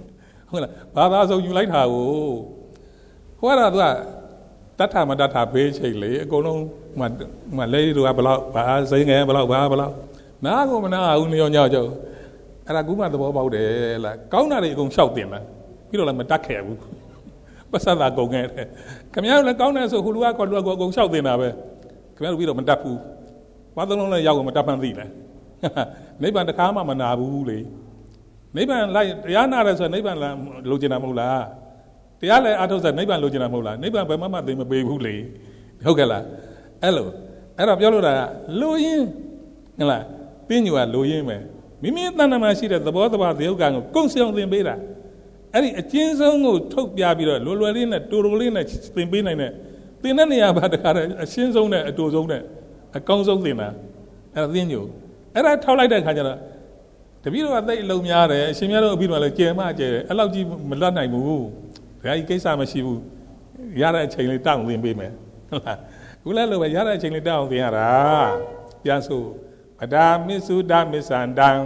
ဟုတ်လားဘာသာဆုံးယူလိုက်တာကိုဟိုကတော့သူကတတ်တာမတတ်တာဘေးချိန်လေအကုန်လုံးမမလဲတို့ကဘလောက်ဘာစိန်ငယ်ဘလောက်ဘာဘလောက်နားကိုမနာဘူးနေရောညောက်ကြောက်အဲ့ဒါကူမှသဘောပေါက်တယ်လားကောင်းတာတွေအကုန်လျှောက်တင်တာပြီးတော့လည်းမတတ်ခဲ့ဘူးပတ်သက်တာကုန်ခဲ့တယ်ခင်ဗျားတို့လည်းကောင်းတယ်ဆိုဟိုလူကကောလူကကိုအကုန်လျှောက်တင်တာပဲခင်ဗျားတို့ပြီးတော့မတတ်ဘူးဘာသုံးလုံးလည်းရောက်ကိုမတတ်မှန်းသိလားနိဗ္ဗာန်တစ်ခါမှမနာဘူးလေနိဗ္ဗာန်လိုက်တရားနာတယ်ဆိုနိဗ္ဗာန်လိုချင်တာမဟုတ်လားတရားလည်းအထုတ်ဆက်နိဗ္ဗာန်လိုချင်တာမဟုတ်လားနိဗ္ဗာန်ဘယ်မှမသိမပေးဘူးလေဟုတ်ကဲ့လားအဲ့လိုအဲ့တော့ပြောလို့တာကလိုရင်းဟုတ်လားပြင်းညူကလိုရင်းပဲမိမိတဏ္ဍာမရှိတဲ့သဘောတဘာသယုတ်ကံကိုကုံဆောင်သင်ပေးတာအဲ့ဒီအကျဉ်းဆုံးကိုထုတ်ပြပြီးတော့လွယ်လွယ်လေးနဲ့တူတူလေးနဲ့သင်ပေးနိုင်တဲ့သင်တဲ့နေရာဘာတခါတည်းအရှင်းဆုံးနဲ့အတူဆုံးနဲ့အကောင်းဆုံးသင်တာအဲ့ဒါသင်ညူအဲ့ဒါထောက်လိုက်တဲ့ခါကျတော့တပည့်တော်ကသိအလုံးများတယ်အရှင်မြတ်တို့အပြီးတော့လည်းကျယ်မှကျယ်အဲ့လောက်ကြီးမလတ်နိုင်ဘူးဒါကြီးကိစ္စမရှိဘူးရတဲ့အချိန်လေးတောင်းသင်ပေးမယ်ဟုတ်လားခုလည်းလိုပဲရတဲ့အချိန်လေးတောင်းသင်ရတာပြန်ဆိုအဒါမစ္စုဒမစ္ဆန္တံ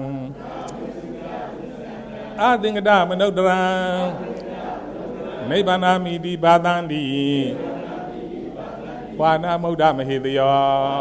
အသင်္ကတမနုဿရံနိဗ္ဗာနာမိတိဘာသန္တိဝါနာမုဒ္ဒမဟေတယော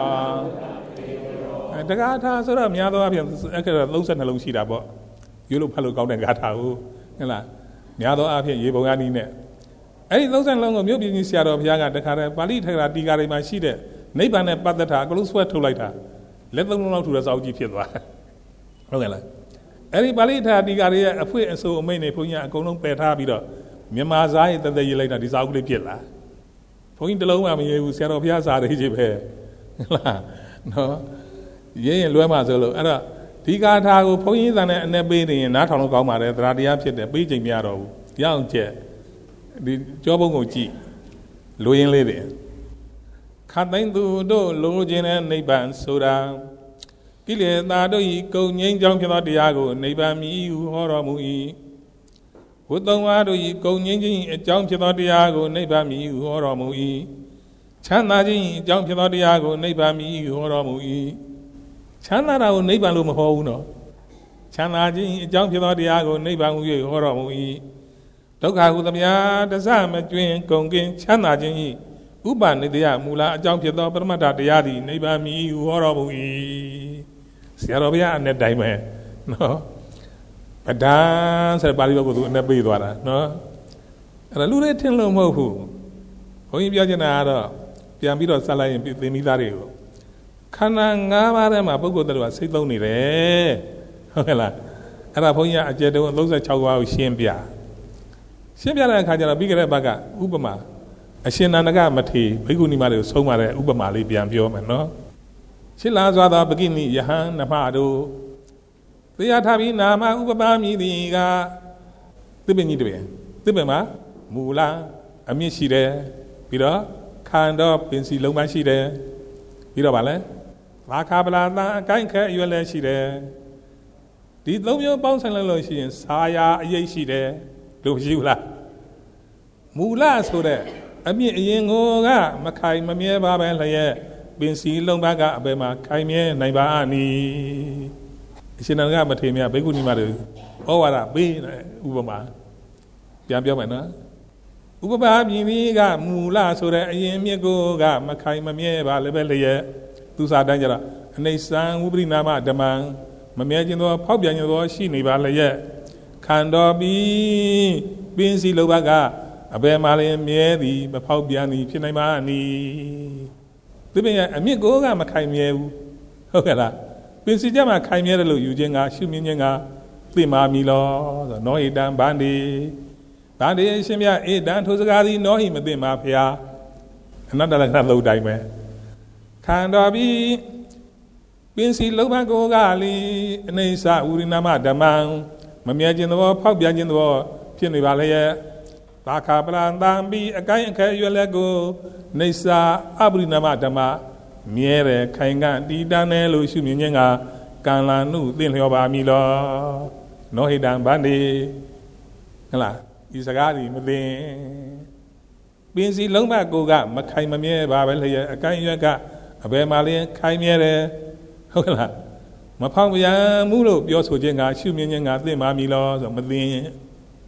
တက္ကထာဆိုတော့များသောအားဖြင့်အဲ့ဒါသုံးဆယ်နှလုံးရှိတာပေါ့ရွေးလို့ဖတ်လို့ကောင်းတဲ့ဂါထာကိုဟုတ်လားများသောအားဖြင့်ရေပုံရနည်းနဲ့အဲ့ဒီသုံးဆယ်နှလုံးကိုမြို့ပြည်ကြီးဆရာတော်ဘုရားကတခါတည်းပါဠိထက္ကရာတီကာတွေမှာရှိတဲ့နိဗ္ဗာန်နဲ့ပတ်သက်တာအကလုံးဆွဲထုတ်လိုက်တာလက်သုံးလုံးလောက်ထူတဲ့စောက်ကြီးဖြစ်သွားဟုတ်ကဲ့လားအဲ့ဒီပါဠိထက္ကရာတီကာတွေရဲ့အဖွင့်အဆိုအမိန့်တွေဘုန်းကြီးအကုန်လုံးပယ်ထားပြီးတော့မြန်မာစားရေးတသက်ရေးလိုက်တာဒီစောက်ကလေးဖြစ်လာဘုန်းကြီးတလုံးမှမရေးဘူးဆရာတော်ဘုရားစာတွေကြီးပဲဟုတ်လားနော်ရေးရင်လွဲမှဆိုလို့အဲ့တော့ဒီဂါထာကိုဘုန်းကြီးသားနဲ့အ내ပေးနေရင်နားထောင်လို့ကောင်းပါတယ်သရတရားဖြစ်တယ်ပေးချိန်မရတော့ဘူးရအောင်ကျက်ဒီကြောပုံကိုကြည့်လိုရင်းလေးတွေခတ်သိမ်းသူတို့လိုချင်တဲ့နိဗ္ဗာန်ဆိုတာကိလေသာတို့ဤကုန်ငြိမ်းချမ်းဖြစ်သောတရားကိုနိဗ္ဗာန်မြည်ဟုဟောတော်မူ၏ဝတ္တဝါတို့ဤကုန်ငြိမ်းခြင်းအကြောင်းဖြစ်သောတရားကိုနိဗ္ဗာန်မြည်ဟုဟောတော်မူ၏ချမ်းသာခြင်းအကြောင်းဖြစ်သောတရားကိုနိဗ္ဗာန်မြည်ဟုဟောတော်မူ၏ချမ်းသာတာကိုနိဗ္ဗာန်လို့မဟောဘူးနော်ချမ်းသာခြင်းအကြောင်းဖြစ်သောတရားကိုနိဗ္ဗာန်ဟူ၍ဟောတော်မူ၏ဒုက္ခဟုသမျှတစမကျွင်းကုန်ကင်းချမ်းသာခြင်း၏ဥပနိတယမူလအကြောင်းဖြစ်သောပရမတ္ထတရားသည်နိဗ္ဗာန်မြည်ဟုဟောတော်မူ၏ဆရာတော်ဘုရားအ내တိုင်းပဲနော်ပဒံဆိုတဲ့ပါဠိတော်ကိုသူအ내ပေးသွားတာနော်အဲ့ဒါလူတွေထင်လို့မဟုတ်ဘူးဘုန်းကြီးပြောချင်တာကတော့ပြန်ပြီးတော့ဆက်လိုက်ရင်သင်မိသားတွေကိုခန္ဓာ၅ပါးထဲမှာပုဂ္ဂိုလ်တို့ကစိတ်သုံးနေတယ်ဟုတ်ကဲ့လားအဲ့ဒါဘုန်းကြီးကအကျယ်တုံးသုံးဆယ်ခြောက်ပါးကိုရှင်းပြရှင်းပြတဲ့အခါကျတော့ပြီးကြတဲ့ဘက်ကဥပမာအရှင်နန္ဒကမထေရဘိက္ခုနီမတွေကိုဆုံးမတဲ့ဥပမာလေးပြန်ပြောမယ်နော်ရှင်းလာစွာသောပကိနိယဟန်နမတို့သေယထပြီးနာမဥပပါမြည်သည်ကသစ်ပင်ကြီးတပင်သစ်ပင်မှာမူလအမြင့်ရှိတယ်ပြီးတော့ခန္ဓာပင်စီလုံးပန်းရှိတယ်ပြီးတော့ဗာလဲဘာခါပလာတန်အကိုင်းခဲအရွယ်လည်းရှိတယ်ဒီသုံးမျိုးပေါင်းဆိုင်လိုက်လို့ရှိရင်စာယာအရေးရှိတယ်လို့ရှိဘူးလားမူလဆိုတဲ့အမြင့်အရင်ကိုကမခိုင်မမြဲပါပဲလျက်ပင်စီလုံးပန်းကအပေမှာခိုင်မြဲနိုင်ပါအနီအရှင်နန္ဒကမထေရမြတ်ဘိက္ခုနီမတွေဩဝါဒပေးတယ်ဥပမာပြန်ပြောမယ်နော်ဥပပါမြည်ပြီးကမူလဆိုတဲ့အရင်မြစ်ကိုကမခိုင်မမြဲပါလည်းပဲလျက်သူစားတိုင်းကြတော့အနိစ္စံဝိပရိနာမဓမ္မံမမြဲခြင်းသောဖောက်ပြန်ခြင်းသောရှိနေပါလျက်ခန္ဓာပြီးပင်စီလောဘကအဘယ်မှလည်းမြဲသည်မဖောက်ပြန်သည်ဖြစ်နိုင်ပါနီဒီပင်ရဲ့အမြစ်ကိုကမခိုင်မြဲဘူးဟုတ်ကဲ့လားပင်စီကြမှာခိုင်မြဲတယ်လို့ယူခြင်းကရှုမြင်ခြင်းကသိမာမီလောဆိုနောဣတံဗန္တိဗန္တိရှင်မြတ်ဧတံထိုစကားသည်နောဟိမသိမှာဖျားအနတ္တလက္ခဏာသုံးတိုင်းပဲခန္ဓာပြီးပင်စီလောဘကိုကလေအနိစ္စဥရိနာမဓမ္မံမမြဲခြင်းသဘောဖောက်ပြန်ခြင်းသဘောဖြစ်နေပါလေရဲ့ဘာခပလန်တံပြီးအကိုင်းအခဲရွယ်လက်ကိုနိစ္စအပရိနာမဓမ္မမြဲတယ်ခိုင်ကတီးတန်းတယ်လို့ရှုမြင်ခြင်းကကံလာနုသင်လျောပါမည်လောနောဟိတံဗန္တိဟုတ်လားဒီစကားဒီမသိပင်စီလုံးမကိုကမခိုင်မမြဲပါပဲလျက်အကိုင်းရွက်ကအဘယ်မှလည်းခိုင်မြဲတယ်ဟုတ်လားမဖောက်ပြန်မှုလို့ပြောဆိုခြင်းကရှုမြင်ခြင်းကသိမှမည်လောဆိုမသိ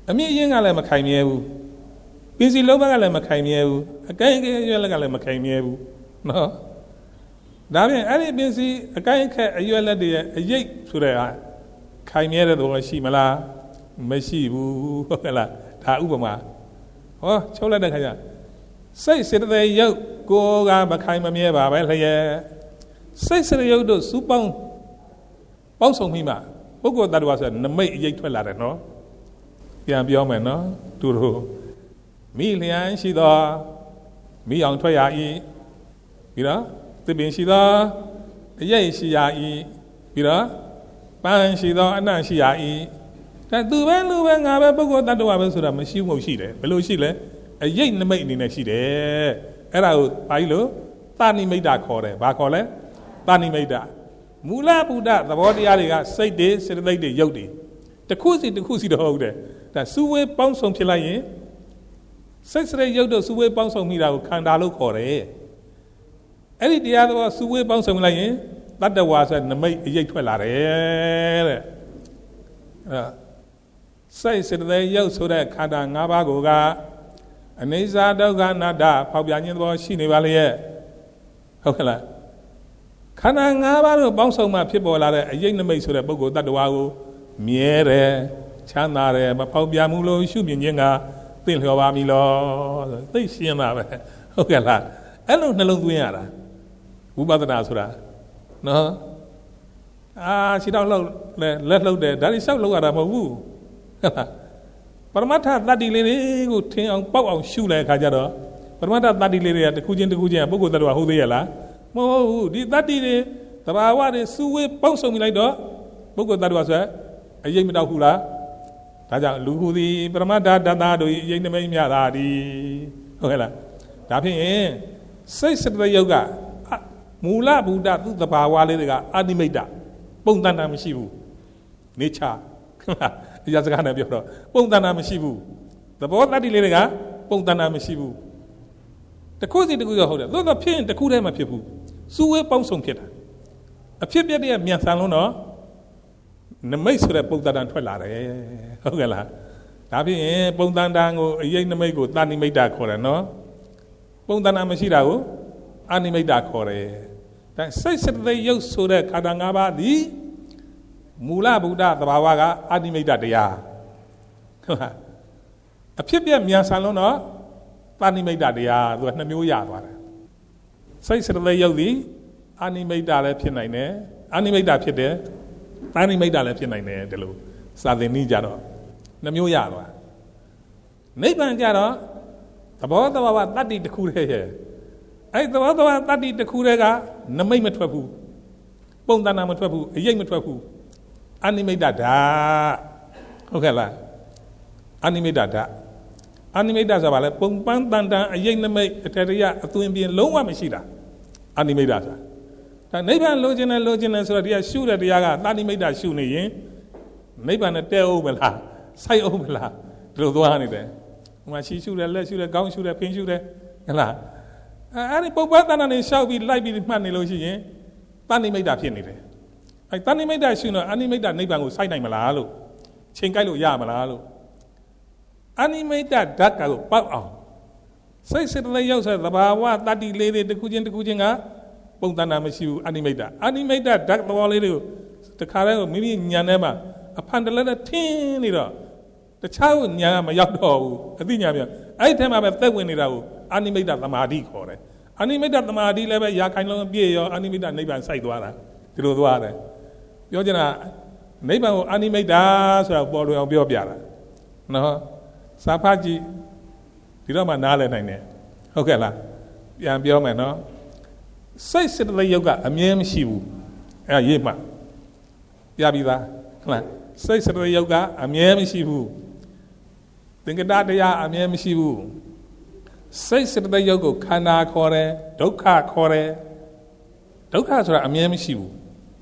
အမြင့်ရင်းကလည်းမခိုင်မြဲဘူးပင်စီလုံးဘက်ကလည်းမခိုင်မြဲဘူးအကိုင်းအခဲရွက်လက်ကလည်းမခိုင်မြဲဘူးနော်ဒါပြင်အဲ့ဒီပင်စီအကိုင်းအခက်အရွက်လက်တွေရဲ့အရေးဆိုတဲ့ဟာခိုင်မြဲတဲ့သဘောရှိမလားမရှိဘူးဟုတ်ကဲ့လားဒါဥပမာဟောချုပ်လိုက်တဲ့ခါကျစိတ်စေတသိက်ရုပ်ကိုယ်ကမခိုင်မမြဲပါပဲလျက်စိတ်စေတရုပ်တို့စူးပေါင်းပေါင်းစုံမိမှပုဂ္ဂိုလ်တ attva ဆိုနမိတ်အရေးထွက်လာတယ်နော်ပြန်ပြောမယ်နော်သူတို့မိလျံရှိသောမိအောင်ထွက်ရ၏ပြီးတော့သစ်ပင်ရှိသောအရိပ်ရှိရ၏ပြီးတော့ပန်းရှိသောအနံ့ရှိရ၏ဒါသူပဲလူပဲငါပဲပုဂ္ဂိုလ်တ attva ပဲဆိုတာမရှိဘူးရှိတယ်ဘယ်လိုရှိလဲအရိပ်နမိတ်အနေနဲ့ရှိတယ်အဲ့ဒါကိုဘာကြီးလို့တာဏိမိတ်တာခေါ်တယ်ဘာခေါ်လဲတာဏိမိတ်တာမူလဗုဒ္ဓသဘောတရားတွေကစိတ်တွေစေတသိက်တွေရုပ်တွေတစ်ခုစီတစ်ခုစီတော့ဟုတ်တယ်ဒါစုဝေးပေါင်းစုံဖြစ်လိုက်ရင်စိတ်စရိတ်ရုပ်တို့စုဝေးပေါင်းစုံမိတာကိုခန္ဓာလို့ခေါ်တယ်အဲ့ဒီတရားသဘောစုဝေးပေါင်းစုံလိုက်ရင်တတ္တဝါဆိုနမိတ်အရေးထွက်လာတယ်တဲ့အဲ့စိတ်စေတသိက်ရုပ်ဆိုတဲ့ခန္ဓာ၅ပါးကိုကအနိစ္စဒုက္ခအနတ္တဖောက်ပြခြင်းသဘောရှိနေပါလေရဲ့ဟုတ်ကဲ့လားခန္ဓာ၅ပါးတို့ပေါင်းစုံမှဖြစ်ပေါ်လာတဲ့အရေးနမိတ်ဆိုတဲ့ပုဂ္ဂိုလ်တ attva ကိုမြဲတယ်ချမ်းသာတယ်မဖောက်ပြမှုလို့ရှုမြင်ခြင်းကသိလျော်ပါမည်လို့သိရှင်းတာပဲဟုတ်ကဲ့လားအဲ့လိုနှလုံးသွင်းရတာဝိပဿနာဆိုတာနော်အာခြေတော့လှုပ်လဲလက်လှုပ်တယ်ဒါတွေလျှောက်လှုပ်ရတာမဟုတ်ဘူးဟုတ်လားပရမတ္ထတတ္တိလေးတွေကိုထင်အောင်ပေါက်အောင်ရှုလိုက်ခါကြတော့ပရမတ္ထတတ္တိလေးတွေကတစ်ခုချင်းတစ်ခုချင်းပုဂ္ဂိုလ်တ attva ဟုတ်သေးရဲ့လားမဟုတ်ဘူးဒီတတ္တိတွေသဘာဝတွေစုဝေးပေါက်စုံမိလိုက်တော့ပုဂ္ဂိုလ်တ attva ဆိုအရေးမတောက်ဘူးလားဒါကြောင့်လူဟူသည်ပရမတ္ထတတ္တတို့အရေးနမိတ်မြတာဒီဟုတ်ကဲ့လားဒါဖြင့်စိတ်စတ္တယုတ်ကမူလဗုဒ္ဓသူသဘာဝလေးတွေကအာနိမိတ်တပုံတန်တာမရှိဘူးနေချာအရာစကားနဲ့ပြောတော့ပုံတန်တာမရှိဘူးသဘောတတ္တိလေးတွေကပုံတန်တာမရှိဘူးတခုစီတခုရဟုတ်တယ်သို့တော့ဖြစ်ရင်တခုတည်းမှဖြစ်ဘူးစုဝေးပေါင်းစုံဖြစ်တာအဖြစ်ပြတဲ့မြန်ဆန်လို့တော့နမိတ်ဆိုတဲ့ပုံတန်တန်ထွက်လာတယ်ဟုတ်ကဲ့လားဒါဖြင့်ပုံတန်တန်ကိုအရေးနမိတ်ကိုတာဏိမိတ်တာခေါ်တယ်နော်ပုံတန်တန်မရှိတာကိုအာနိမိတ်တာခေါ်တယ်ဒါစိတ်စတ္တိရုပ်ဆိုတဲ့ခန္ဓာ၅ပါးသည်မူလဗုဒ္ဓသဘာဝကအာနိမိတ်တရားဟုတ်လားအဖြစ်ပြမြန်ဆန်လို့တော့တာဏိမိတ်တရားသူကနှစ်မျိုးရသွားတယ်စိတ်စတ္တိရုပ်သည်အာနိမိတ်လည်းဖြစ်နိုင်တယ်အာနိမိတ်ဖြစ်တယ်တာဏိမိတ်လည်းဖြစ်နိုင်တယ်ဒီလိုစာသင်နည်းကြတော့နှမျိုးရသွားနိဗ္ဗာန်ကြတော့သဘောတဘာဝတတ္တိတစ်ခုတည်းရဲ့အဲ့သဘောတဘာဝတတ္တိတစ်ခုတည်းကနမိတ်မထွက်ဘူးပုံတဏ္ဍာမထွက်ဘူးအရေးမထွက်ဘူးအာနိမိတ်ဓာတ်ဟုတ်ကဲ့လားအာနိမိတ်ဓာတ်အာနိမိတ်ဓာတ်ဆိုတာလေပုံပန်းတန်တန်အရေးနမိတ်အတရရအသွင်ပြင်းလုံးဝမရှိတာအာနိမိတ်ဓာတ်ဆိုတာဒါနိဗ္ဗာန်လိုချင်တယ်လိုချင်တယ်ဆိုတော့ဒီကရှုတဲ့တရားကတာဏိမိတ်ဓာတ်ရှုနေရင်နိဗ္ဗာန်နဲ့တဲအောင်မလားစိုက်အောင်မလားဒီလိုသွားနေတယ်ဟိုမှာရှီရှုတယ်လက်ရှုတယ်ခေါင်းရှုတယ်ဖင်းရှုတယ်ဟဲ့လားအဲ့ဒီပုပ္ပတဏ္ဍာနေလျှောက်ပြီးလိုက်ပြီးမှတ်နေလို့ရှိရင်တာဏိမိတ်ဓာတ်ဖြစ်နေတယ်အဲ့တာဏိမိတ်ဓာတ်ရှုတော့အာနိမိတ်ဓာတ်နိဗ္ဗာန်ကိုစိုက်နိုင်မလားလို့ချိန်ကြိုက်လို့ရမလားလို့အာနိမိတ်ဓာတ်ဓာတ်ကိုပေါက်အောင်စိတ်စေတသိက်ရောက်ဆိုသဘာဝတတ္တိလေးတွေတစ်ခုချင်းတစ်ခုချင်းကပုံတဏ္ဍာမရှိဘူးအာနိမိတ်ဓာတ်အာနိမိတ်ဓာတ်ဓာတ်သဘောလေးတွေကိုတခါတည်းမိမိညာထဲမှာအဖန်တလဲနဲ့ထင်းနေတော့တခြားကိုညာကမရောက်တော့ဘူးအသိညာပြန်အဲ့ဒီထဲမှာပဲသက်ဝင်နေတာကိုအာနိမိတ်သမာဓိခေါ်တယ်အာနိမိတ်သမာဓိလည်းပဲရာခိုင်လုံးပြည့်ရောအာနိမိတ်နိဗ္ဗာန်စိုက်သွားတာဒီလိုသွားတယ်ပြောချင်တာနိဗ္ဗာန်ကိုအာနိမိတ်ဆိုတာပေါ်လွင်အောင်ပြောပြတာနော်စာဖတ်ကြည့်ဒီတော့မှနားလည်နိုင်တယ်ဟုတ်ကဲ့လားပြန်ပြောမယ်နော်စိတ်စေတသိက်ယုတ်ကအမြဲမရှိဘူးအဲ့ရေးမှပြပြီးသားဟုတ်လားစိတ်စေတသိက်ယုတ်ကအမြဲမရှိဘူးသင်္ကတတရားအမြဲမရှိဘူးစိတ်စေတသိက်ယုတ်ကိုခန္ဓာခေါ်တယ်ဒုက္ခခေါ်တယ်ဒုက္ခဆိုတာအမြဲမရှိဘူး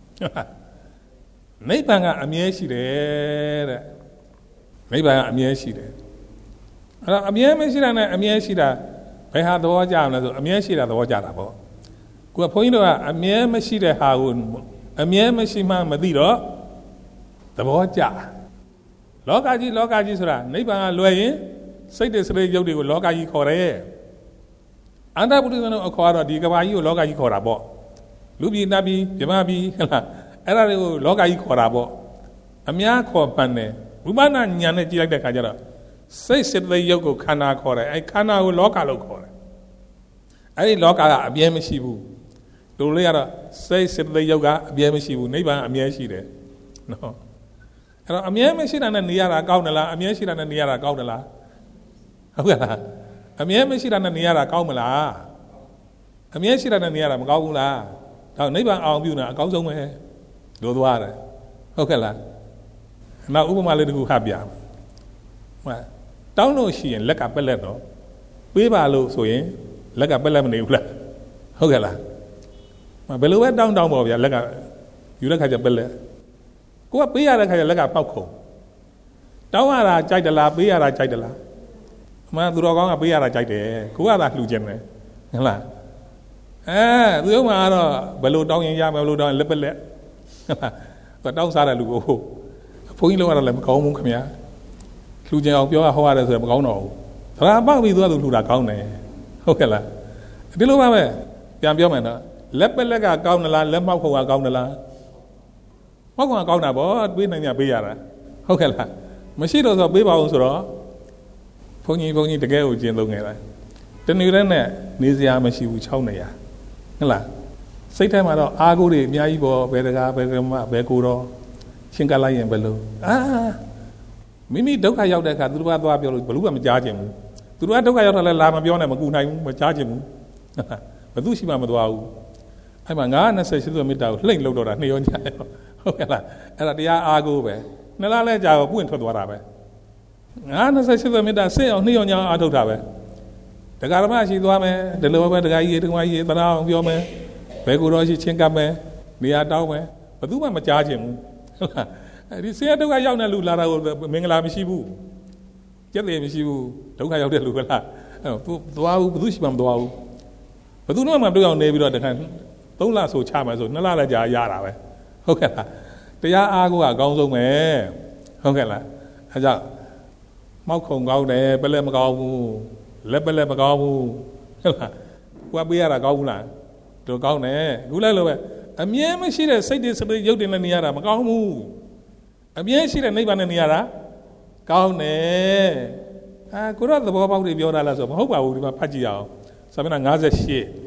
နိဗ္ဗာန်ကအမြဲရှိတယ်တဲ့နိဗ္ဗာန်ကအမြဲရှိတယ်အဲ့တော့အမြဲမရှိတာနဲ့အမြဲရှိတာဘယ်ဟာသဘောကျမလဲဆိုအမြဲရှိတာသဘောကျတာပေါ့ကိုကဘုန်းကြီးတို့ကအမြဲမရှိတဲ့ဟာကိုအမြဲမရှိမှမသိတော့သဘောကျလောကကြီးလောကကြီးဆိုတာနိဗ္ဗာန်ကလွယ်ရင်စိတ်တွေစရိတ်ရုပ်တွေကိုလောကကြီးခေါ်တယ်အန္တပုရိသနအခေါ်တော့ဒီကဘာကြီးကိုလောကကြီးခေါ်တာပေါ့လူပြည်နတ်ပြည်ဗြဟ္မပြည်ဟလားအဲ့ဒါတွေကိုလောကကြီးခေါ်တာပေါ့အများခေါ်ပန်းတယ်ဝိပဿနာဉာဏ်နဲ့ကြည့်လိုက်တဲ့အခါကျတော့စိတ်စိတ်သိရုပ်ကိုခန္ဓာခေါ်တယ်အဲ့ခန္ဓာကိုလောကလို့ခေါ်တယ်အဲ့ဒီလောကကအပြဲမရှိဘူးတို့လေးကတော့စိတ်စိတ်သိရုပ်ကအပြဲမရှိဘူးနိဗ္ဗာန်အမြဲရှိတယ်နော်အဲ့တော့အမြဲမရှိတာနဲ့နေရတာကောင်းတယ်လားအမြဲရှိတာနဲ့နေရတာကောင်းတယ်လားဟုတ်ကဲ့လားအမြဲမရှိတာနဲ့နေရတာကောင်းမလားအမြဲရှိတာနဲ့နေရတာမကောင်းဘူးလားဒါနိဗ္ဗာန်အောင်ပြုနေတာအကောင်းဆုံးပဲလို့သွားတယ်ဟုတ်ကဲ့လားနောက်ဥပမာလေးတစ်ခုဟပြမယ်တောင်းလို့ရှိရင်လက်ကပက်လက်တော့ပေးပါလို့ဆိုရင်လက်ကပက်လက်မနေဘူးလားဟုတ်ကဲ့လားဘယ်လိုပဲတောင်းတောင်းပေါ့ဗျာလက်ကယူတဲ့ခါကျပက်လက်ကိုကပေးရတဲ့ခါကျလက်ကပေါက်ခုံတောင်းရတာကြိုက်တယ်လားပေးရတာကြိုက်တယ်လားအမှန်သူတော်ကောင်းကပေးရတာကြိုက်တယ်ကိုကသာလှူခြင်းတယ်ဟုတ်လားအဲသူတို့မှာတော့ဘယ်လိုတောင်းရင်ရမယ်ဘယ်လိုတောင်းလက်ပက်လက်ဟုတ်လားတောင်းစားတဲ့လူကိုဘုန်းကြီးလုံးကတော့လည်းမကောင်းဘူးခင်ဗျာလှူခြင်းအောင်ပြောရဟောရတယ်ဆိုတော့မကောင်းတော့ဘူးဒါကပေါက်ပြီးသူကသူလှူတာကောင်းတယ်ဟုတ်ကဲ့လားဒီလိုပါပဲပြန်ပြောမယ်နော်လက်ပက်လက်ကကောင်းသလားလက်မောက်ခုံကကောင်းသလားမောက်ခုံကကောင်းတာပေါ့ပေးနိုင်ကြပေးရတာဟုတ်ကဲ့လားမရှိတော့ဆိုပေးပါအောင်ဆိုတော့ဘုန်းကြီးဘုန်းကြီးတကယ်ကိုကျင့်သုံးနေတာတနေ့တည်းနဲ့နေစရာမရှိဘူး၆နေရဟုတ်လားစိတ်ထဲမှာတော့အာကိုတွေအများကြီးပေါ့ဘယ်တကားဘယ်ကမဘယ်ကိုတော့ရှင်းကလိုက်ရင်ဘယ်လိုအာမိမိဒုက္ခရောက်တဲ့အခါသူတို့ကသွားပြောလို့ဘလို့ကမကြားချင်ဘူးသူတို့ကဒုက္ခရောက်တာလဲလာမပြောနဲ့မကူနိုင်ဘူးမကြားချင်ဘူးဘယ်သူရှိမှမသွားဘူးအဲ့မှာငါး၂၈သုမေတ္တာကိုလှိမ့်လို့တော့တာနှစ်ရောညဟုတ်ကဲ့လားအဲ့ဒါတရားအာကိုပဲနှစ်လားလဲကြာတော့ပွင့်ထွက်သွားတာပဲငါး၂၈သုမေတ္တာစိတ်အောင်နှစ်ရောညအာထုတ်တာပဲဒကာရမရှိသွားမယ်ဒီလိုပဲဒကာကြီးဒကာကြီးသနာအောင်ပြောမယ်ဘယ်ကိုတော့ရှိချင်းကပ်မယ်နေရာတောင်းမယ်ဘယ်သူမှမကြားချင်ဘူးဟုတ်လားဒီဆရာဒုက္ခရောက်တဲ့လူလာတာကိုမင်္ဂလာမရှိဘူးကျက်တယ်မရှိဘူးဒုက္ခရောက်တဲ့လူကလားသူသွားဘူးဘယ်သူရှိမှမသွားဘူးဘယ်သူမှမတွေ့အောင်နေပြီးတော့တခါသုံးလဆိုချမယ်ဆိုနှစ်လလည်းကြာရတာပဲဟုတ်ကဲ့လားတရားအားကိုကအကောင်းဆုံးပဲဟုတ်ကဲ့လားအဲကြောင့်မောက်ခုံကောင်းတယ်ပလက်မကောင်းဘူးလက်ပလက်မကောင်းဘူးဟုတ်လားကိုကပေးရတာကောင်းဘူးလားတို့ကောင်းတယ်ခုလည်းလိုပဲအမြဲမရှိတဲ့စိတ်တွေစတဲ့ရုပ်တွေနဲ့နေရတာမကောင်းဘူးအမြဲရှိတဲ့နိဗ္ဗာန်နဲ့နေရတာကောင်းတယ်အာကိုရသဘောပေါက်တွေပြောတာလားဆိုမဟုတ်ပါဘူးဒီမှာဖတ်ကြည့်အောင်စာမျက်နှာ၅၈ ၅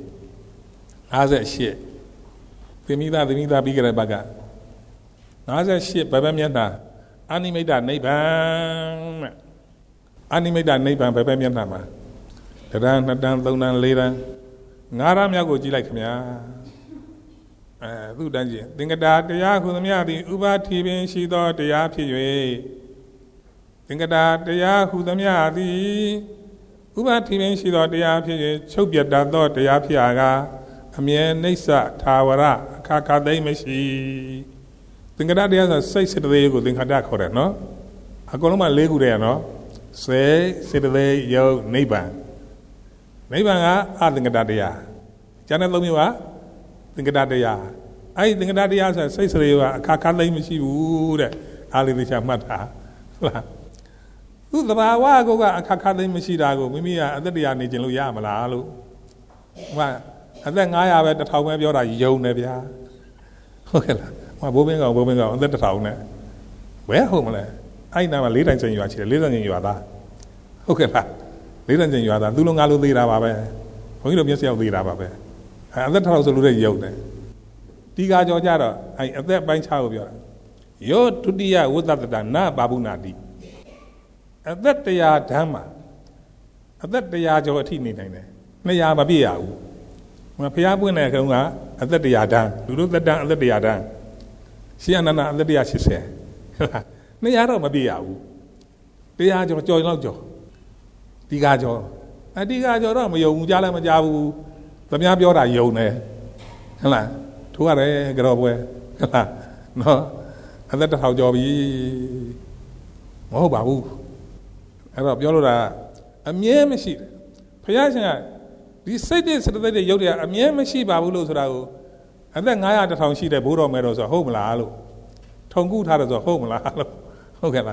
၈သီမိသားသီမိသားပြီးကြတဲ့ဘက်က၅၈ဘယ်ဘက်မျက်နှာအာနိမိတ်တနိဗ္ဗာန်တဲ့အာနိမိတ်တနိဗ္ဗာန်ဘယ်ဘက်မျက်နှာမှာတရံနှစ်တန်းသုံးတန်းလေးတန်းငါးတန်းမြောက်ကိုကြည့်လိုက်ခင်ဗျာအဲသူ့တန်းကြည့်သင်္ကတာတရားခုသမျှသည်ဥပါတိပင်ရှိသောတရားဖြစ်၍သင်္ကတာတရားဟုသမျှသည်ဥပါတိပင်ရှိသောတရားဖြစ်၍ချုပ်ပြတ်တတ်သောတရားဖြစ်ရာကအမြဲနိစ္စထာဝရအခါခါသိမရှိသင်္ကတာတရားဆိုစိတ်စေတသိက်ကိုသင်္ခါတခေါ်တယ်နော်အကုန်လုံးမှ၄ခုတည်းရနော်စိတ်စေတသိက်ယုတ်နိဗ္ဗာန်နိဗ္ဗာန်ကအသင်္ကတာတရားကျန်တဲ့သုံးမျိုးကသင်္ကတာတရားအဲ့ဒီသင်္ကတာတရားဆိုစိတ်စေတသိက်ကအခါခါသိမရှိဘူးတဲ့အားလေးတရားမှတ်တာဟုတ်လားသူသဘာဝကိုကအခါခါသိမရှိတာကိုမိမိကအသက်တရားနေခြင်းလို့ရမလားလို့ဟိုအသက်၅ရာပဲတစ်ထောင်ပဲပြောတာယုံတယ်ဗျာဟုတ်ကဲ့လားဟိုဘိုးဘင်းကောင်ဘိုးဘင်းကောင်အသက်တစ်ထောင်နဲ့ဝဲဟုတ်မလဲအဲ့နာမှာလေးတိုင်ကျင်ရွာချီတယ်လေးတိုင်ကျင်ရွာသားဟုတ်ကဲ့လားလေးတိုင်ကျင်ရွာသားသူ့လိုငါလိုသေးတာပါပဲဘုန်းကြီးတို့မျက်စိရောက်သေးတာပါပဲအဲ့အသက်တစ်ထောင်ဆိုလို့တဲ့ယုံတယ်ဒီကကြောကြတော့အဲ့အသက်ပိုင်းခြားကိုပြောတာယောဒုတိယဝတ္တတနာဘာဘူးနာတိအသက်တရားဓမ္မအသက်တရားကျော်အထိနေနိုင်တယ်နှစ်ရာမပြည့်ရဘူးငါဖျားပွင့်တဲ့ကောင်ကအသက်တရားဓာတ်လူတို့သက်တမ်းအသက်တရားဓာတ်ရှင်အနန္ဒအသက်တရား၈၀ဟုတ်လားနှစ်ရာတော့မပြည့်ရဘူးတရားကျော်ကျော်လောက်ကျော်ဒီကကျော်အဒီကကျော်တော့မယုံဘူးကြားလည်းမကြားဘူးသမ ्या ပြောတာယုံတယ်ဟုတ်လားထိုးရတယ်ကြော်ပွဲဟုတ်လားနော်အသက်တစ်ထောင်ကျော်ပြီမဟုတ်ပါဘူးအဲ့တော့ပြောလို့တာအမြဲမရှိတယ်ဘုရားရှင်ကဒီစိတ်တွေစတဲ့တွေရုပ်တွေအမြဲမရှိပါဘူးလို့ဆိုတာကိုအသက်၅ရာတစ်ထောင်ရှိတဲ့ဘိုးတော်မဲတော်ဆိုဟုတ်မလားလို့ထုံကူးထားတယ်ဆိုဟုတ်မလားလို့ဟုတ်ကဲ့လား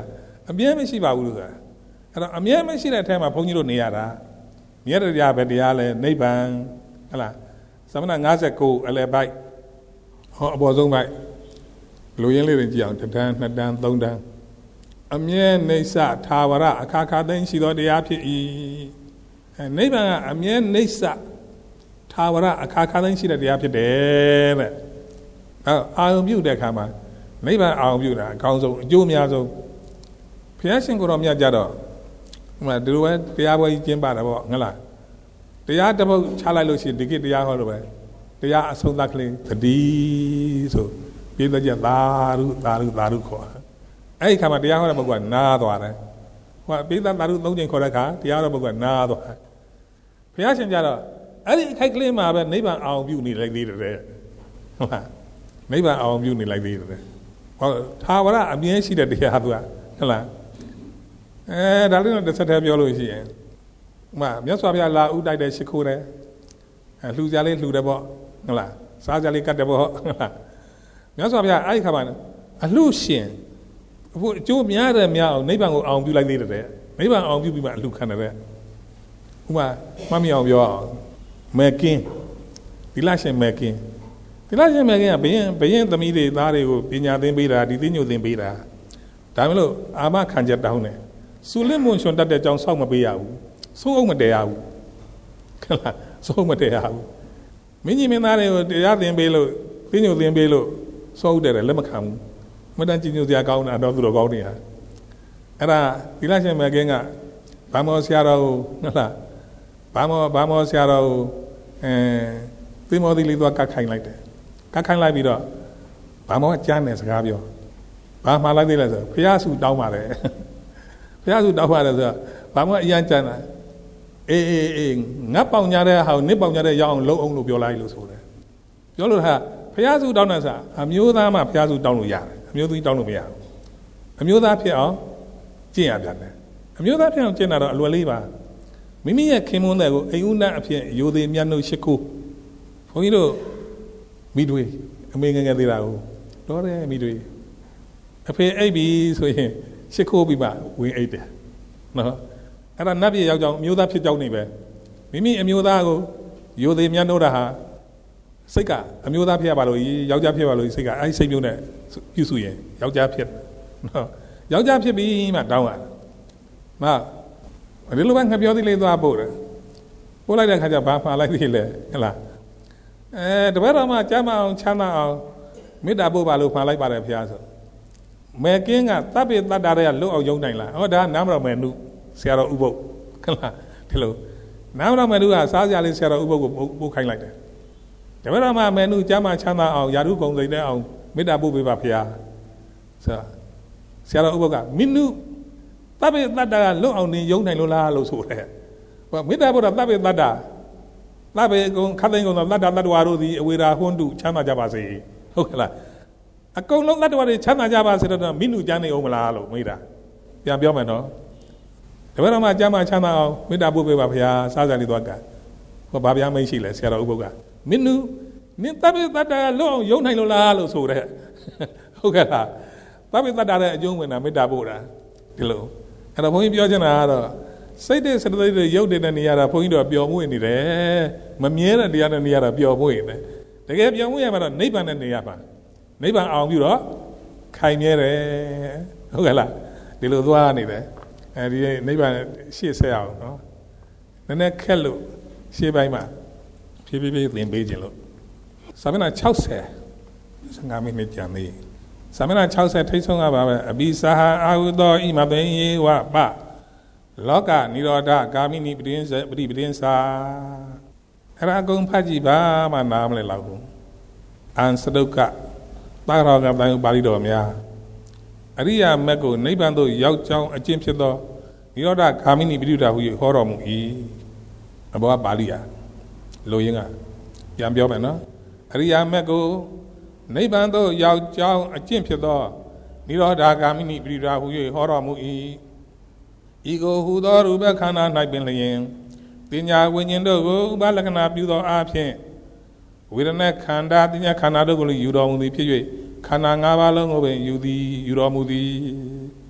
အမြဲမရှိပါဘူးလို့ဆိုတာအဲ့တော့အမြဲမရှိတဲ့အထက်မှာဘုန်းကြီးတို့နေရတာမြဲတရားပဲတရားလဲနိဗ္ဗာန်ဟလားသမဏ၅၉အလယ်ပိုက်ဟောအပေါ်ဆုံးပိုက်လူရင်းလေးတွေကြည့်အောင်တစ်တန်းနှစ်တန်းသုံးတန်းအမြဲနေဆထာဝရအခါခါသိမ်းရှိသောတရားဖြစ်၏အဲနိဗ္ဗာန်ကအမြဲနေဆထာဝရအခါခါသိမ်းရှိတဲ့တရားဖြစ်တယ်တဲ့အဲအာရုံပြုတဲ့အခါမှာနိဗ္ဗာန်အာရုံပြုတာအကောင်းဆုံးအကျိုးအများဆုံးဘုရားရှင်ကိုယ်တော်မြတ်ကြတော့ဟိုမှာဒီလိုပဲတရားပွဲကြီးကျင်းပတာပေါ့ငလားတရားတစ်ပုဒ်ချလိုက်လို့ရှိရင်ဒီကိတရားဟောလို့ပဲတရားအဆုံးသတ်ကလေးသတိဆိုပြေးတဲ့ကြသာရုသာရုသာရုခေါ်အဲ့ဒီခါမှာတရားဟောတဲ့ပုဂ္ဂိုလ်ကနားသွားတယ်ဟိုကပြေးတဲ့သာရုသုံးချိန်ခေါ်တဲ့အခါတရားဟောတဲ့ပုဂ္ဂိုလ်ကနားသွားဘုရားရှင်ကြတော့အဲ့ဒီအခိုက်ကလေးမှာပဲနိဗ္ဗာန်အောင်ပြုနေလိုက်သေးတယ်ဟုတ်လားနိဗ္ဗာန်အောင်ပြုနေလိုက်သေးတယ်ဟောသာဝရအမြဲရှိတဲ့တရားသူကဟုတ်လားအဲဒါလေးတော့တစ်ဆက်တည်းပြောလို့ရှိရင်ဥမာမြတ်စွာဘုရားလာဥတိုက်တဲ့ရှိခိုးတယ်အဲလှူကြလေးလှူတယ်ပေါ့ဟုတ်လားစားကြလေးကတ်တယ်ပေါ့ဟုတ်လားမြတ်စွာဘုရားအဲ့ဒီခါမှာအလှရှင်အခုအကျိုးများတယ်များအောင်နိဗ္ဗာန်ကိုအောင်ပြုလိုက်သေးတယ်နိဗ္ဗာန်အောင်ပြုပြီးမှအလှခံတယ်ပဲဥမာမမအောင်ပြောအောင်မဲကင်းဒီလရှင်မဲကင်းဒီလရှင်မဲကင်းကဘယင်းဘယင်းသမီးတွေသားတွေကိုပညာသင်ပေးတာဒီသိညိုသင်ပေးတာဒါမလို့အာမခံချက်တောင်းတယ်စူလစ်မွန်ချွန်တတ်တဲ့ကြောင့်စောက်မပေးရဘူးစိုးအောင်မတည်ရဘူးခလားစိုးမတည်ရဘူးမင်းကြီးမင်းသားတွေကိုတရားသင်ပေးလို့သိညိုသင်ပေးလို့စိုးဟုတ်တယ်လက်မခံဘူးမတန်ကြည်ညိုစရာကောင်းတာတော့သူတော်ကောင်းနေဟာအဲ့ဒါဒီလရှင်မကင်းကဘာမောဆရာတော်ဟုတ်လားဘာမောဘာမောဆရာတော်အဲသင်္မောသီလေးသွားကတ်ခိုင်းလိုက်တယ်ကတ်ခိုင်းလိုက်ပြီးတော့ဘာမောကကြားနေစကားပြောဘာမှလိုက်သေးလဲဆိုဘုရားစုတောင်းပါတယ်ဘုရားစုတောင်းပါတယ်ဆိုတော့ဘာမောအရန်ကြမ်းတာအေးအေးအေးငတ်ပေါင်ကြတဲ့ဟာကိုနစ်ပေါင်ကြတဲ့ရအောင်လုံးအောင်လို့ပြောလိုက်လို့ဆိုတယ်ပြောလို့ဟာဘုရားစုတောင်းတဲ့ဆိုအမျိုးသားမှဘုရားစုတောင်းလို့ရတယ်အမျိုးသမီးတောင်းလို့မရဘူးအမျိုးသားဖြစ်အောင်ကျင့်ရပြန်တယ်အမျိုးသားဖြစ်အောင်ကျင့်တာတော့အလွယ်လေးပါမိမိရဲ့ခင်မွန်းတဲ့ကိုအိမ်ဦးနတ်အဖြစ်ရိုသေမြတ်နှုတ်ရှိခိုးဘုန်းကြီးတို့မိတွေအမေငယ်ငယ်သေးတာကိုတော့တယ်မိတွေအဖေအိပ်ပြီဆိုရင်ရှိခိုးပြီးမှဝင်အိပ်တယ်နော်အဲ့ဒါနတ်ပြည်ရောက်ကြောင်းအမျိုးသားဖြစ်ကြောင်းနေပဲမိမိအမျိုးသားကိုရိုသေမြတ်နှုတ်တာဟာစိတ်ကအမျိုးသားဖြစ်ရပါလို့ယောက်ျားဖြစ်ပါလို့စိတ်ကအဲ့ဒီစိတ်မျိုးနဲ့ပြုစုရင်ယောက်ျားဖြစ်နော်ယောက်ျားဖြစ်ပြီးမှတောင်းရတယ်မဒီလိုပဲငါပြောသေးလေးသွားပို့တယ်ပို့လိုက်တဲ့ခါကျဘာမှားလိုက်သေးလဲဟဲ့လားအဲတပည့်တော်မှကျမ်းမအောင်ချမ်းသာအောင်မေတ္တာပို့ပါလို့မှားလိုက်ပါတယ်ဘုရားဆိုမဲကင်းကတပ်ပိတ္တာတွေကလွတ်အောင်ယုံနိုင်လားဟောဒါနာမတော်မယ်နုဆရာတော်ဥပုပ်ဟဲ့လားဒီလိုနာမတော်မယ်နုကစားစရာလေးဆရာတော်ဥပုပ်ကိုပို့ခိုင်းလိုက်တယ်တပည့်တော်မှမယ်နုကျမ်းမချမ်းသာအောင်ယာရုကုံစိတ်တဲ့အောင်မေတ္တာပို့ပေးပါဘုရားဆိုဆရာတော်ဥပုပ်ကမင်းနုတပ်ပိတ္တာကလွတ်အောင်နေယုံနိုင်လို့လားလို့ဆိုတယ်ဟောမေတ္တာပို့တာတပ်ပိတ္တာတပ်ပိကုံခတ်သိန်းကုံတော့တတ္တတ္တဝါတို့သည်အဝေရာဟွန်းတုချမ်းသာကြပါစေဟုတ်ကဲ့လားအကုန်လုံးတတ္တဝါတွေချမ်းသာကြပါစေတော့မင်းနုကျမ်းနေအောင်မလားလို့မေးတာပြန်ပြောမယ်နော်တပည့်တော်မှကျမ်းမချမ်းသာအောင်မေတ္တာပို့ပေးပါဘုရားစားစရာလေးသွားကဟောဘာဗျာမိတ်ရှိလဲဆရာတော်ဥပုပ်ကမင်းနုနင်တပ်ပိတ္တာကလွတ်အောင်ယုံနိုင်လို့လားလို့ဆိုတဲ့ဟုတ်ကဲ့လားတပ်ပိတ္တာရဲ့အကျုံးဝင်တာမေတ္တာပို့တာဒီလိုအဲ့တော့ဘုန်းကြီးပြောချင်တာကတော့စိတ်တဲ့စတဲ့တွေရုပ်တဲ့နေရာတာဘုန်းကြီးတို့ပျော်မွေ့နေတယ်မမြဲတဲ့တရားတဲ့နေရာတာပျော်မွေ့နေတယ်တကယ်ပျော်မွေ့ရမှာတော့နိဗ္ဗာန်နဲ့နေရာမှာနိဗ္ဗာန်အောင်ပြီးတော့ခိုင်မြဲတယ်ဟုတ်ကဲ့လားဒီလိုသွားနေတယ်အဲဒီနိဗ္ဗာန်ရှေ့ဆက်အောင်နော်နည်းနည်းခက်လို့ရှေ့ပိုင်းမှာဖြည်းဖြည်းဖြည်းသင်ပေးခြင်းလို့စာမျက်နှာ၆၀ ဆယ်ငါးမိနစ်ကြာနေစာမျက်နှာ၆၀ထိတ်ဆုံးကပါပဲအဘိစာဟာအာဟုသောဣမပင်ယေဝပလောကနိရောဓဂာမိနိပရိစ္ဆေပရိပရိစ္ဆာအဲ့ဒါအကုန်ဖတ်ကြည့်ပါမှနားမလဲလောက်ဘူးအန်စတုကသာရောကတိုင်းပါဠိတော်များအရိယာမက်ကိုနိဗ္ဗာန်သို့ရောက်ကြောင်းအကျင့်ဖြစ်သောနိရောဓဂာမိနိပရိဒဟုဟောတော်မူ၏အဘောပါဠိယာလိုရင်းကပြန်ပြောမယ်နော်အရိယာမက်ကိုနိဗ္ဗာန်သို့ရောက်ကြောင်းအကျင့်ဖြစ်သောနိရောဓဂာမိနိပရိဒဟုဟောတော်မူ၏ဤကိုဟူသောရူပခန္ဓာ၌ပင်လျင်ပညာဝိညာဉ်တို့ကိုဥပလက္ခဏာပြုသောအားဖြင့်ဝေဒနာခန္ဓာပညာခန္ဓာတို့ကိုယူတော်မူသည်ဖြစ်၍ခန္ဓာ၅ပါးလုံးကိုပင်ယူသည်ယူတော်မူသည်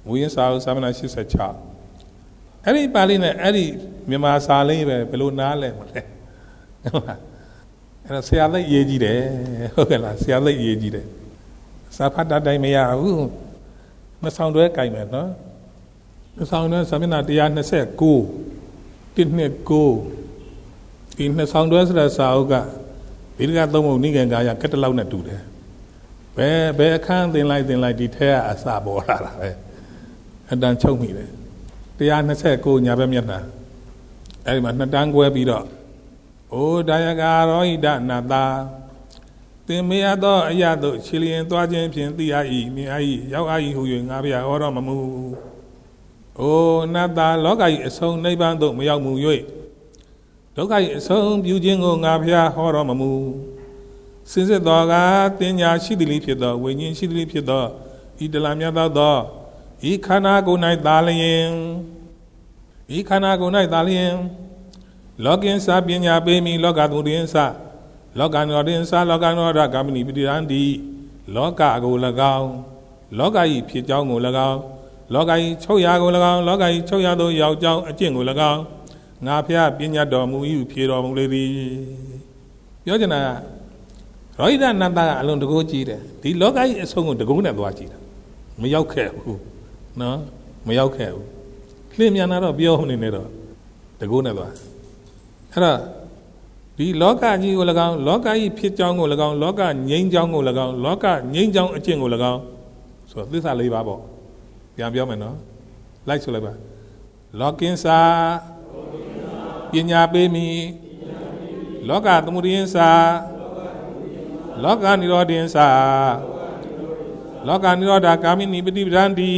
မူရင်းစာအုပ်စာမျက်နှာeighty-sixအဲ့ဒီပါဠိနဲ့အဲ့ဒီမြန်မာစာလေးပဲဘယ်လိုနားလဲမလဲဟုတ်လားအဲ့တော့ဆရာသိရေးကြည့်တယ်ဟုတ်ကဲ့လားဆရာသိရေးကြည့်တယ်စာဖတ်တတ်တိုင်းမရဘူးနှစ်ဆောင်တွဲကြိုက်မယ်နော်နှစ်ဆောင်တွဲစာမျက်နှာone twenty-nine one twenty-nineဒီနှစ်ဆောင်တွဲဆိုတဲ့စာအုပ်ကဒီကသုံးပုံနိဂံကာယကက်တလောက်နဲ့တူတယ်ဘယ်ဘယ်အခန်းသင်လိုက်သင်လိုက်ဒီထဲကအစပေါ်လာတာပဲအတန်ချုပ်မိတယ်one twenty-nineညာဘက်မျက်နှာအဲ့ဒီမှာနှစ်တန်းကွဲပြီးတော့အိုဒါယကာရောဟိတနာတာသင်မရသောအရာတို့ခြေလျင်သွားခြင်းဖြင့်သိရ၏မြင်ရ၏ရောက်ရ၏ဟူ၍ငါဗျာဟောတော်မမူအိုနာတာလောက၏အဆုံးနိဗ္ဗာန်သို့မရောက်မူ၍ဒုက္ခ၏အဆုံးပြုခြင်းကိုငါဗျာဟောတော်မမူစင်စစ်တော်ကတင်ညာရှိသည်လေးဖြစ်သောဝိညာဉ်ရှိသည်လေးဖြစ်သောဤတလမြတ်သောဤခန္ဓာကိုယ်၌သာလျင်ဤခန္ဓာကိုယ်၌သာလျင်လောကင်္စပညာပေမိလောကသူရင်စလောကနောရင်စလောကနောရဂမဏိပိရန္တိလောကကို၎င်းလောက၏ဖြစ်ကြောင်းကို၎င်းလောက၏ချုပ်ရာကို၎င်းလောက၏ချုပ်ရာသို့ရောက်ကြောင်းအကျင့်ကို၎င်းငါဖျားပညာတော်မူ၏ဖြေတော်မူလေသည်ပြောချင်တာကရောဟိတနန္ဒကအလုံးတကူကြည့်တယ်ဒီလောကကြီးအဆုံးကိုတကူနဲ့သွားကြည့်တာမရောက်ခဲ့ဘူးနော်မရောက်ခဲ့ဘူးလင်းမြန်တာတော့ပြောနေနေတော့တကူနဲ့သွားအဲ့တော့ဒီလောကကြီးကို၎င်းလောကကြီးဖြစ်ကြောင်းကို၎င်းလောကငြိမ်းကြောင်းကို၎င်းလောကငြိမ်းကြောင်းအကျင့်ကို၎င်းဆိုသစ္စာလေးပါပေါ့ပြန်ပြောမယ်နော်လိုက်ဆိုလိုက်ပါလောကင်္စာပညာပေးမိလောကသမုဒယင်္စာလောကနိရောဓင်္စာလောကနိရောဓကာမိနိပฏิပဒန္တိ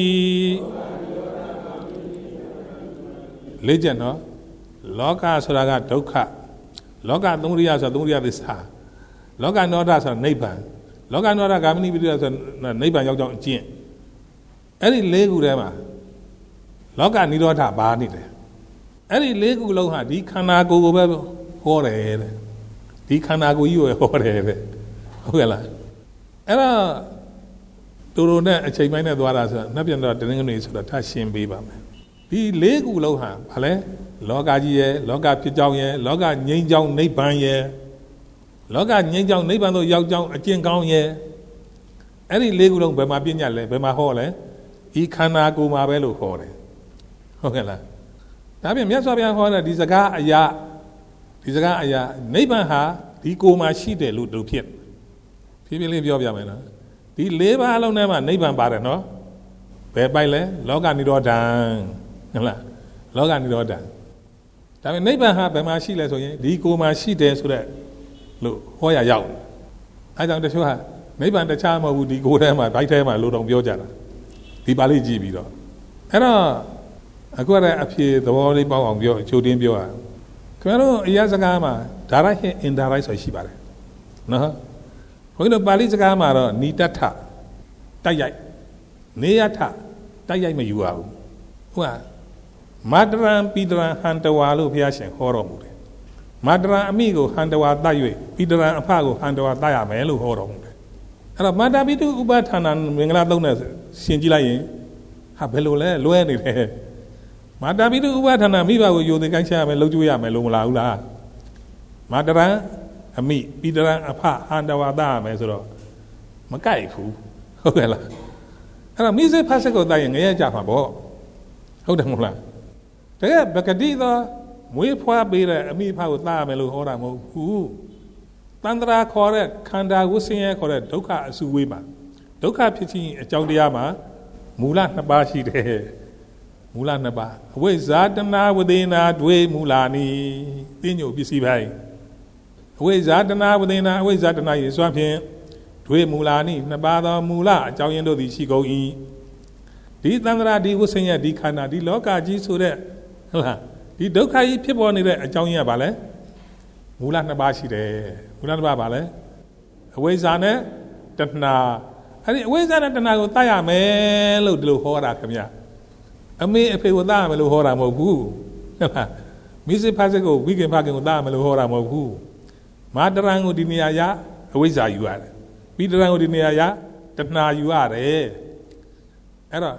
လေးချက်နော်လောကဆိုတာကဒုက္ခလောကသမုဒယဆိုတာသမုဒယသစ္စာလောကနိရောဓဆိုတာနိဗ္ဗာန်လောကနိရောဓကာမိနိပฏิပဒဆိုတာနိဗ္ဗာန်ရောက်ကြောင်းအကျင့်အဲ့ဒီလေးခုထဲမှာလောကနိရောဓဘာနေတယ်အဲ့ဒီလေးခုလုံးဟာဒီခန္ဓာကိုယ်ကိုပဲဟောတယ်တဲ့ဒီခန္ဓာကိုယ်ကြီးကိုဟောတယ်တဲ့ဟုတ်ကဲ့လားအဲ့တော့တူတူနဲ့အချိန်ပိုင်းနဲ့သွားတာဆိုတာနှစ်ပြန်တော့တင်းငွေဆိုတော့ထားရှင်းပေးပါမယ်ဒီလေးခုလုံးဟာဘာလဲလောကကြီးရဲ့လောကဖြစ်ကြောင်းရဲ့လောကငြိမ်းချမ်းနိဗ္ဗာန်ရဲ့လောကငြိမ်းချမ်းနိဗ္ဗာန်သို့ရောက်ကြောင်းအကျင့်ကောင်းရဲ့အဲ့ဒီလေးခုလုံးဘယ်မှာပြညတ်လဲဘယ်မှာဟောလဲဤခန္ဓာကိုယ်မှာပဲလို့ဟောတယ်ဟုတ်ကဲ့လားဒါပြင်မြတ်စွာဘုရားဟောတဲ့ဒီစကားအရာဒီစကားအရာနိဗ္ဗာန်ဟာဒီကိုယ်မှာရှိတယ်လို့တို့ဖြစ်ဖြည်းဖြည်းလေးပြောပြမယ်နော်ဒီလေးပါးအလုံးထဲမှာနိဗ္ဗာန်ပါတယ်နော်ဘယ်ပိုက်လဲလောကနိရောဓံဟုတ်လားလောကနိရောဓံဒါပေမဲ့နိဗ္ဗာန်ဟာဘယ်မှာရှိလဲဆိုရင်ဒီကိုယ်မှာရှိတယ်ဆိုတဲ့လို့ဟောရရောက်အဲကြောင့်တချို့ဟာနိဗ္ဗာန်တခြားမဟုတ်ဘူးဒီကိုယ်ထဲမှာဘိုက်ထဲမှာလို့တော့ပြောကြတာဒီပါဠိကြည့်ပြီးတော့အဲ့တော့အခုကအဖြေသဘောလေးပေါက်အောင်ပြောချိုးတင်းပြောရခင်ဗျားတို့အရာစကားမှာဒါရိုက်ဟင်အင်ဒါရိုက်ဆိုရှိပါတယ်နော်ဘုန်းကြီးတို့ပါဠိစကားမှာတော့နိတ္ထတိုက်ရိုက်နေယထတိုက်ရိုက်မယူရဘူးဟုတ်လားမာတရံပိတရံဟန္တဝါလို့ဘုရားရှင်ဟောတော်မူတယ်မာတရံအမိကိုဟန္တဝါတတ်၍ပိတရံအဖကိုဟန္တဝါတတ်ရမယ်လို့ဟောတော်မူတယ်အဲ့တော့မာတာပိတုဥပဋ္ဌာဏမင်္ဂလာသုံးနဲ့ရှင်းကြည့်လိုက်ရင်ဟာဘယ်လိုလဲလွဲနေတယ်မာတာပိတုဥပဋ္ဌာဏမိဘကိုယိုသိကိုင်းချရမယ်လှုပ်ကြွေးရမယ်လို့မလားဘူးလားမာတရံအမိပိတရံအဖဟန္တဝါတတ်ရမယ်ဆိုတော့မကြိုက်ဘူးဟုတ်ကဲ့လားအဲ့တော့မိစေဖတ်စက်ကိုတတ်ရင်ငရဲကြမှာပေါ့ဟုတ်တယ်မဟုတ်လားတကယ်ပကတိသောမွေးဖွားပေးတဲ့အမိဖကိုတတ်ရမယ်လို့ဟောတာမဟုတ်ဘူးတန္တရာခေါ်တဲ့ခန္ဓာကိုဆင်းရဲခေါ်တဲ့ဒုက္ခအစုဝေးမှာဒုက္ခဖြစ်ခြင်းအကြောင်းတရားမှာမူလနှစ်ပါးရှိတယ်မူလနှစ်ပါးအဝိဇ္ဇာတဏဝေဒနာဒွေမူလာနိသိညိုပစ္စည်းပိုင်းအဝိဇ္ဇာတဏဝေဒနာအဝိဇ္ဇာတဏရေစွမ်းဖြင့်ဒွေမူလာနိနှစ်ပါးသောမူလအကြောင်းရင်းတို့သည်ရှိကုန်၏ဒီတန္တရာဒီဝိဆင်းရဲဒီခန္ဓာဒီလောကကြီးဆိုတဲ့ဟုတ်လားဒီဒုက္ခကြီးဖြစ်ပေါ်နေတဲ့အကြောင်းရင်းကဘာလဲမူလနှစ်ပါးရှိတယ်မူလနှစ်ပါးဘာလဲအဝိဇ္ဇာနဲ့တဏှာအဲ့ဒီအဝိဇ္ဇာနဲ့တဏှာကိုတတ်ရမယ်လို့ဒီလိုဟောတာခင်ဗျအမေအဖေကိုတတ်ရမယ်လို့ဟောတာမဟုတ်ဘူးဟုတ်လားမိစေဖာစက်ကိုဝိကေဖခင်ကိုတတ်ရမယ်လို့ဟောတာမဟုတ်ဘူးမာတရံကိုဒီနေရာရအဝိဇ္ဇာယူရတယ်ပိတရံကိုဒီနေရာရတဏှာယူရတယ်အဲ့တော့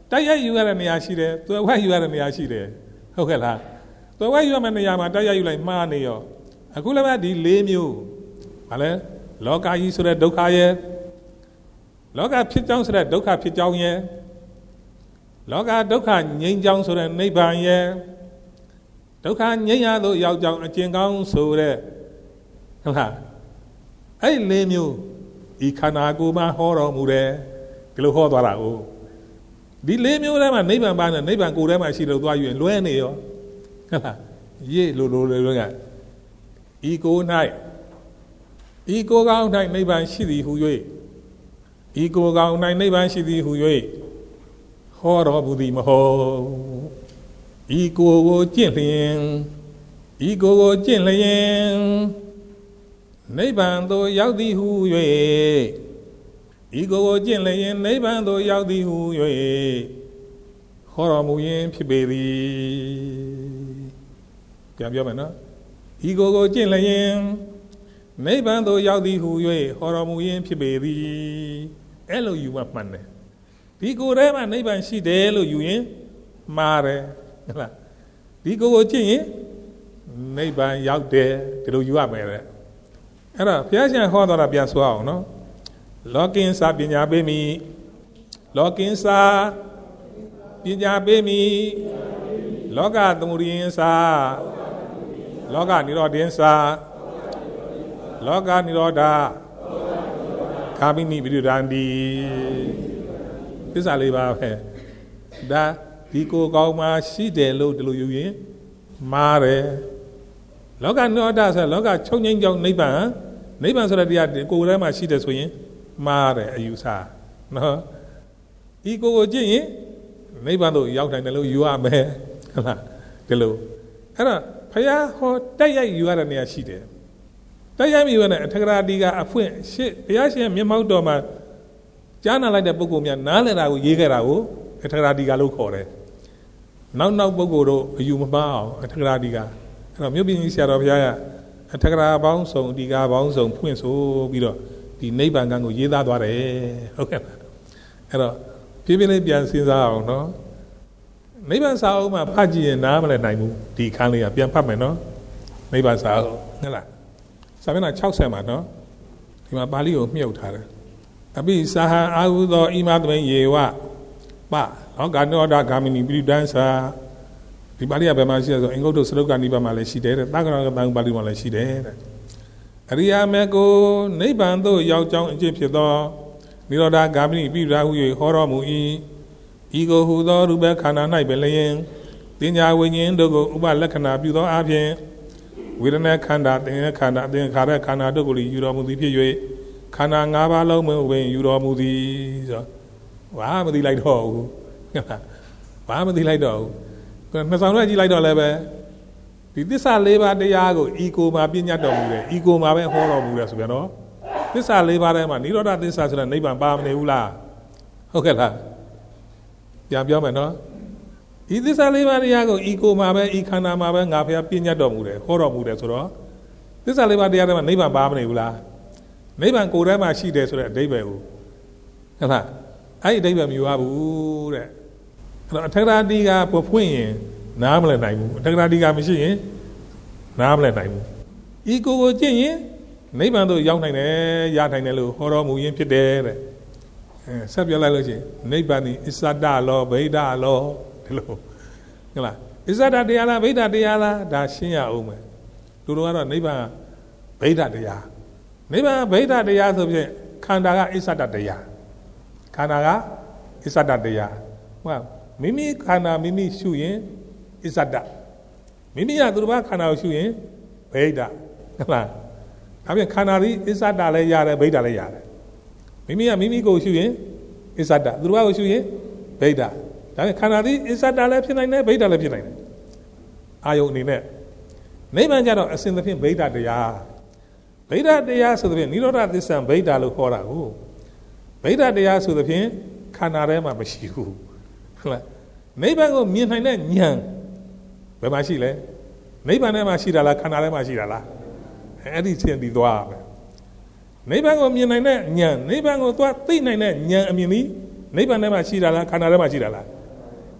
တိုက်ရိုက်ယူရတဲ့နေရာရှိတယ်သွယ်ဝိုက်ယူရတဲ့နေရာရှိတယ်ဟုတ်ကဲ့လားသွယ်ဝိုက်ယူရမယ့်နေရာမှာတိုက်ရိုက်ယူလိုက်မှားနေရောအခုလည်းပဲဒီလေးမျိုးဗာလဲလောကကြီးဆိုတဲ့ဒုက္ခရဲ့လောကဖြစ်ကြောင်းဆိုတဲ့ဒုက္ခဖြစ်ကြောင်းရဲ့လောကဒုက္ခငြိမ်းကြောင်းဆိုတဲ့နိဗ္ဗာန်ရဲ့ဒုက္ခငြိမ်းရသောရောက်ကြောင်းအကျဉ်းကောင်းဆိုတဲ့ဟုတ်လားအဲ့လေးမျိုးဤခန္ဓာကိုယ်မှာဟောတော်မူတယ်ဒီလိုဟောသွားတာကိုဒီလေးမျိုးထဲမှာနိဗ္ဗာန်ပါနဲ့နိဗ္ဗာန်ကိုယ်ထဲမှာရှိလို့သွားယူရင်လွဲနေရောဟုတ်လားရေးလိုလိုလိုကဤကိုယ်၌ဤကိုယ်ကောင်း၌နိဗ္ဗာန်ရှိသည်ဟု၍ဤကိုယ်ကောင်း၌နိဗ္ဗာန်ရှိသည်ဟု၍ဟောတော်မူသည်မဟုတ်ဤကိုယ်ကိုကျင့်လျင်ဤကိုယ်ကိုကျင့်လျင်နိဗ္ဗာန်သို့ရောက်သည်ဟု၍ဤကိုယ်ကိုကျင့်လျင်နိဗ္ဗာန်သို့ရောက်သည်ဟု၍ဟောတော်မူရင်ဖြစ်ပေသည်ပြန်ပြောမယ်နော်ဤကိုယ်ကိုကျင့်လျင်နိဗ္ဗာန်သို့ရောက်သည်ဟု၍ဟောတော်မူရင်ဖြစ်ပေသည်အဲ့လိုယူမှမှန်တယ်ဒီကိုယ်ထဲမှာနိဗ္ဗာန်ရှိတယ်လို့ယူရင်မှားတယ်ဟုတ်လားဒီကိုယ်ကိုကျင့်ရင်နိဗ္ဗာန်ရောက်တယ်ဒီလိုယူရမယ်တဲ့အဲ့တော့ဘုရားရှင်ဟောတော်တာပြန်ဆိုအောင်နော်လောကင်းစာပညာပေးမိလောကင်းစာပညာပေးမိလောကသမုဒိယင်းစာလောကနိရောဓင်းစာလောကနိရောဓကာမိနိပိဋကံဒီသစ္စာလေးပါပဲဒါဒီကိုယ်ကောင်းမှရှိတယ်လို့ဒီလိုယူရင်မှားတယ်လောကနိရောဓဆိုလောကချုပ်ငိမ့်ကြောင်းနိဗ္ဗာန်နိဗ္ဗာန်ဆိုတဲ့တရားကိုယ်ထဲမှာရှိတယ်ဆိုရင်မှားတယ်အယူဆနော်ဤကိုယ်ကိုကြည့်ရင်နိဗ္ဗာန်သို့ရောက်နိုင်တယ်လို့ယူရမယ်ဟုတ်လားဒီလိုအဲ့တော့ဘုရားဟောတိုက်ရိုက်ယူရတဲ့နေရာရှိတယ်တိုက်ရိုက်ယူရတဲ့အထက်ကရာဒီကအဖွင့်ရှေ့ဘုရားရှင်မျက်မှောက်တော်မှာကြားနာလိုက်တဲ့ပုဂ္ဂိုလ်များနားလည်တာကိုရေးခဲ့တာကိုအထက်ကရာဒီကလို့ခေါ်တယ်နောက်နောက်ပုဂ္ဂိုလ်တို့အယူမမှားအောင်အထက်ကရာဒီကအဲ့တော့မြို့ပြည်ကြီးဆရာတော်ဘုရားကအထက်ကရာပေါင်းစုံဒီကပေါင်းစုံဖွင့်ဆိုပြီးတော့ဒီနိဗ္ဗာန်ကံကိုရေးသားသွားတယ်ဟုတ်ကဲ့အဲ့တော့ဖြည်းဖြည်းလေးပြန်စဉ်းစားအောင်နော်နိဗ္ဗာန်စာအုပ်မှာဖတ်ကြည့်ရင်နားမလည်နိုင်ဘူးဒီခန်းလေးကပြန်ဖတ်မယ်နော်နိဗ္ဗာန်စာအုပ်ဟုတ်လားစာမျက်နှာ၆၀မှာနော်ဒီမှာပါဠိကိုမြှုပ်ထားတယ်အပိစာဟံအာဟုသောဣမသမိန်ယေဝပလောကနောဒဂာမိနိပိဋကံစာဒီပါဠိကဘယ်မှာရှိလဲဆိုအင်္ဂုတ္တစရုပ်ကနိဗ္ဗာန်မှာလည်းရှိတယ်တဲ့သက္ကရာကတန်ပါဠိမှာလည်းရှိတယ်တဲ့အရိယာမေကိုနိဗ္ဗာန်သို့ရောက်ကြောင်းအကျင့်ဖြစ်သောနိရောဓဂာမိနိပိဋကဟု၍ဟောတော်မူ၏ဤကိုဟူသောရူပခန္ဓာ၌ပင်လျင်တင်ညာဝိညာဉ်တို့ကိုဥပလက္ခဏာပြုသောအပြင်ဝေဒနာခန္ဓာသင်္ခါခန္ဓာသင်္ခါရခန္ဓာတို့ကိုယူတော်မူသည်ဖြစ်၍ခန္ဓာ၅ပါးလုံးကိုဝင်ယူတော်မူသည်ဆိုဘာမသိလိုက်တော့ဘူးဘာမသိလိုက်တော့ဘူးနှစ်ဆောင်တော့ကြည့်လိုက်တော့လည်းပဲဒီသစ္စာ၄ပါးတရားကိုဤကိုမှာပြညတ်တော်မူတယ်ဤကိုမှာပဲဟောတော်မူတယ်ဆိုပြန်တော့သစ္စာ၄ပါးထဲမှာနိရောဓသစ္စာဆိုတဲ့နိဗ္ဗာန်ပါမနေဘူးလားဟုတ်ကဲ့လားပြန်ပြောမယ်နော်ဤသစ္စာလေးပါးတရားကိုဤကိုမှာပဲဤခန္ဓာမှာပဲငါဖျားပြညတ်တော်မူတယ်ဟောတော်မူတယ်ဆိုတော့သစ္စာလေးပါးတရားထဲမှာနိဗ္ဗာန်ပါမနေဘူးလားနိဗ္ဗာန်ကိုယ်ထဲမှာရှိတယ်ဆိုတဲ့အဓိပ္ပာယ်ကိုဟုတ်လားအဲ့ဒီအဓိပ္ပာယ်မယူရဘူးတဲ့အဲ့တော့အထက်ကရာတိကပွဖွင့်ရင်နားမလည်နိုင်ဘူးအထက်ကရာတိကမရှိရင်နားမလည်နိုင်ဘူးဤကိုယ်ကိုကျင့်ရင်နိဗ္ဗာန်သို့ရောက်နိုင်တယ်ရနိုင်တယ်လို့ဟောတော်မူရင်းဖြစ်တယ်တဲ့အဲဆက်ပြောလိုက်လို့ရှိရင်နိဗ္ဗာန်ဤအစ္ဆဒလောဗိဒလောဒီလိုဟုတ်လားအစ္ဆဒတရားလားဗိဒတရားလားဒါရှင်းရအောင်မယ်လူတို့ကတော့နိဗ္ဗာန်ဗိဒတရားနိဗ္ဗာန်ဗိဒတရားဆိုဖြင့်ခန္ဓာကအစ္ဆဒတရားခန္ဓာကအစ္ဆဒတရားဟုတ်မိမိခန္ဓာမိမိရှုရင်အစ္ဆဒမိမိကသူတစ်ပါးခန္ဓာကိုရှုရင်ဗိဒဟုတ်လားဒါပြန်ခန္ဓာဒီအစ္ဆဒလည်းရတယ်ဗိဒလည်းရတယ်မိမိကမိမိကိုရှုရင်အစ္ဆဒသူတစ်ပါးကိုရှုရင်ဗိဒဒါပြန်ခန္ဓာဒီအစ္ဆဒလည်းဖြစ်နိုင်တယ်ဗိဒလည်းဖြစ်နိုင်တယ်အာယုန်အနေနဲ့နိဗ္ဗာန်ကျတော့အစဉ်သဖြင့်ဗိဒတရားဗိဒတရားဆိုသဖြင့်နိရောဓသစ္စာဗိဒလို့ခေါ်တာကိုဗိဒတရားဆိုသဖြင့်ခန္ဓာထဲမှာမရှိဘူးဟုတ်လားနိဗ္ဗာန်ကိုမြင်နိုင်တဲ့ဉာဏ်ဘယ်မှာရှိလဲနိဗ္ဗာန်ထဲမှာရှိတာလားခန္ဓာထဲမှာရှိတာလားအဲ့ဒီချင်းဒီသွားပဲနိဗ္ဗာန်ကိုမြင်နိုင်တဲ့ဉာဏ်နိဗ္ဗာန်ကိုသွားသိနိုင်တဲ့ဉာဏ်အမြင်ဒီနိဗ္ဗာန်ထဲမှာရှိတာလားခန္ဓာထဲမှာရှိတာလား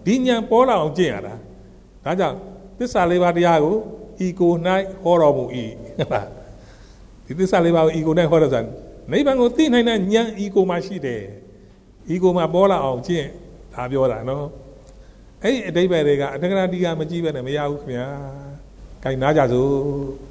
ဒီဉာဏ်ပေါ်လာအောင်ကျင့်ရတာဒါကြောင့်သစ္စာလေးပါးတရားကိုဤကို၌ဟောတော်မူ၏ဟုတ်လားဒီသစ္စာလေးပါးကိုဤကို၌ဟောတော်ဆိုနိဗ္ဗာန်ကိုသိနိုင်တဲ့ဉာဏ်ဤကိုမှရှိတယ်ဤကိုမှပေါ်လာအောင်ကျင့်ဒါပြောတာနော်အဲ့ဒီအတိပ္ပယ်တွေကအတ္တကရာတိကမကြည့်ပဲနဲ့မရဘူးခင်ဗျာခိုင်နာကြစို့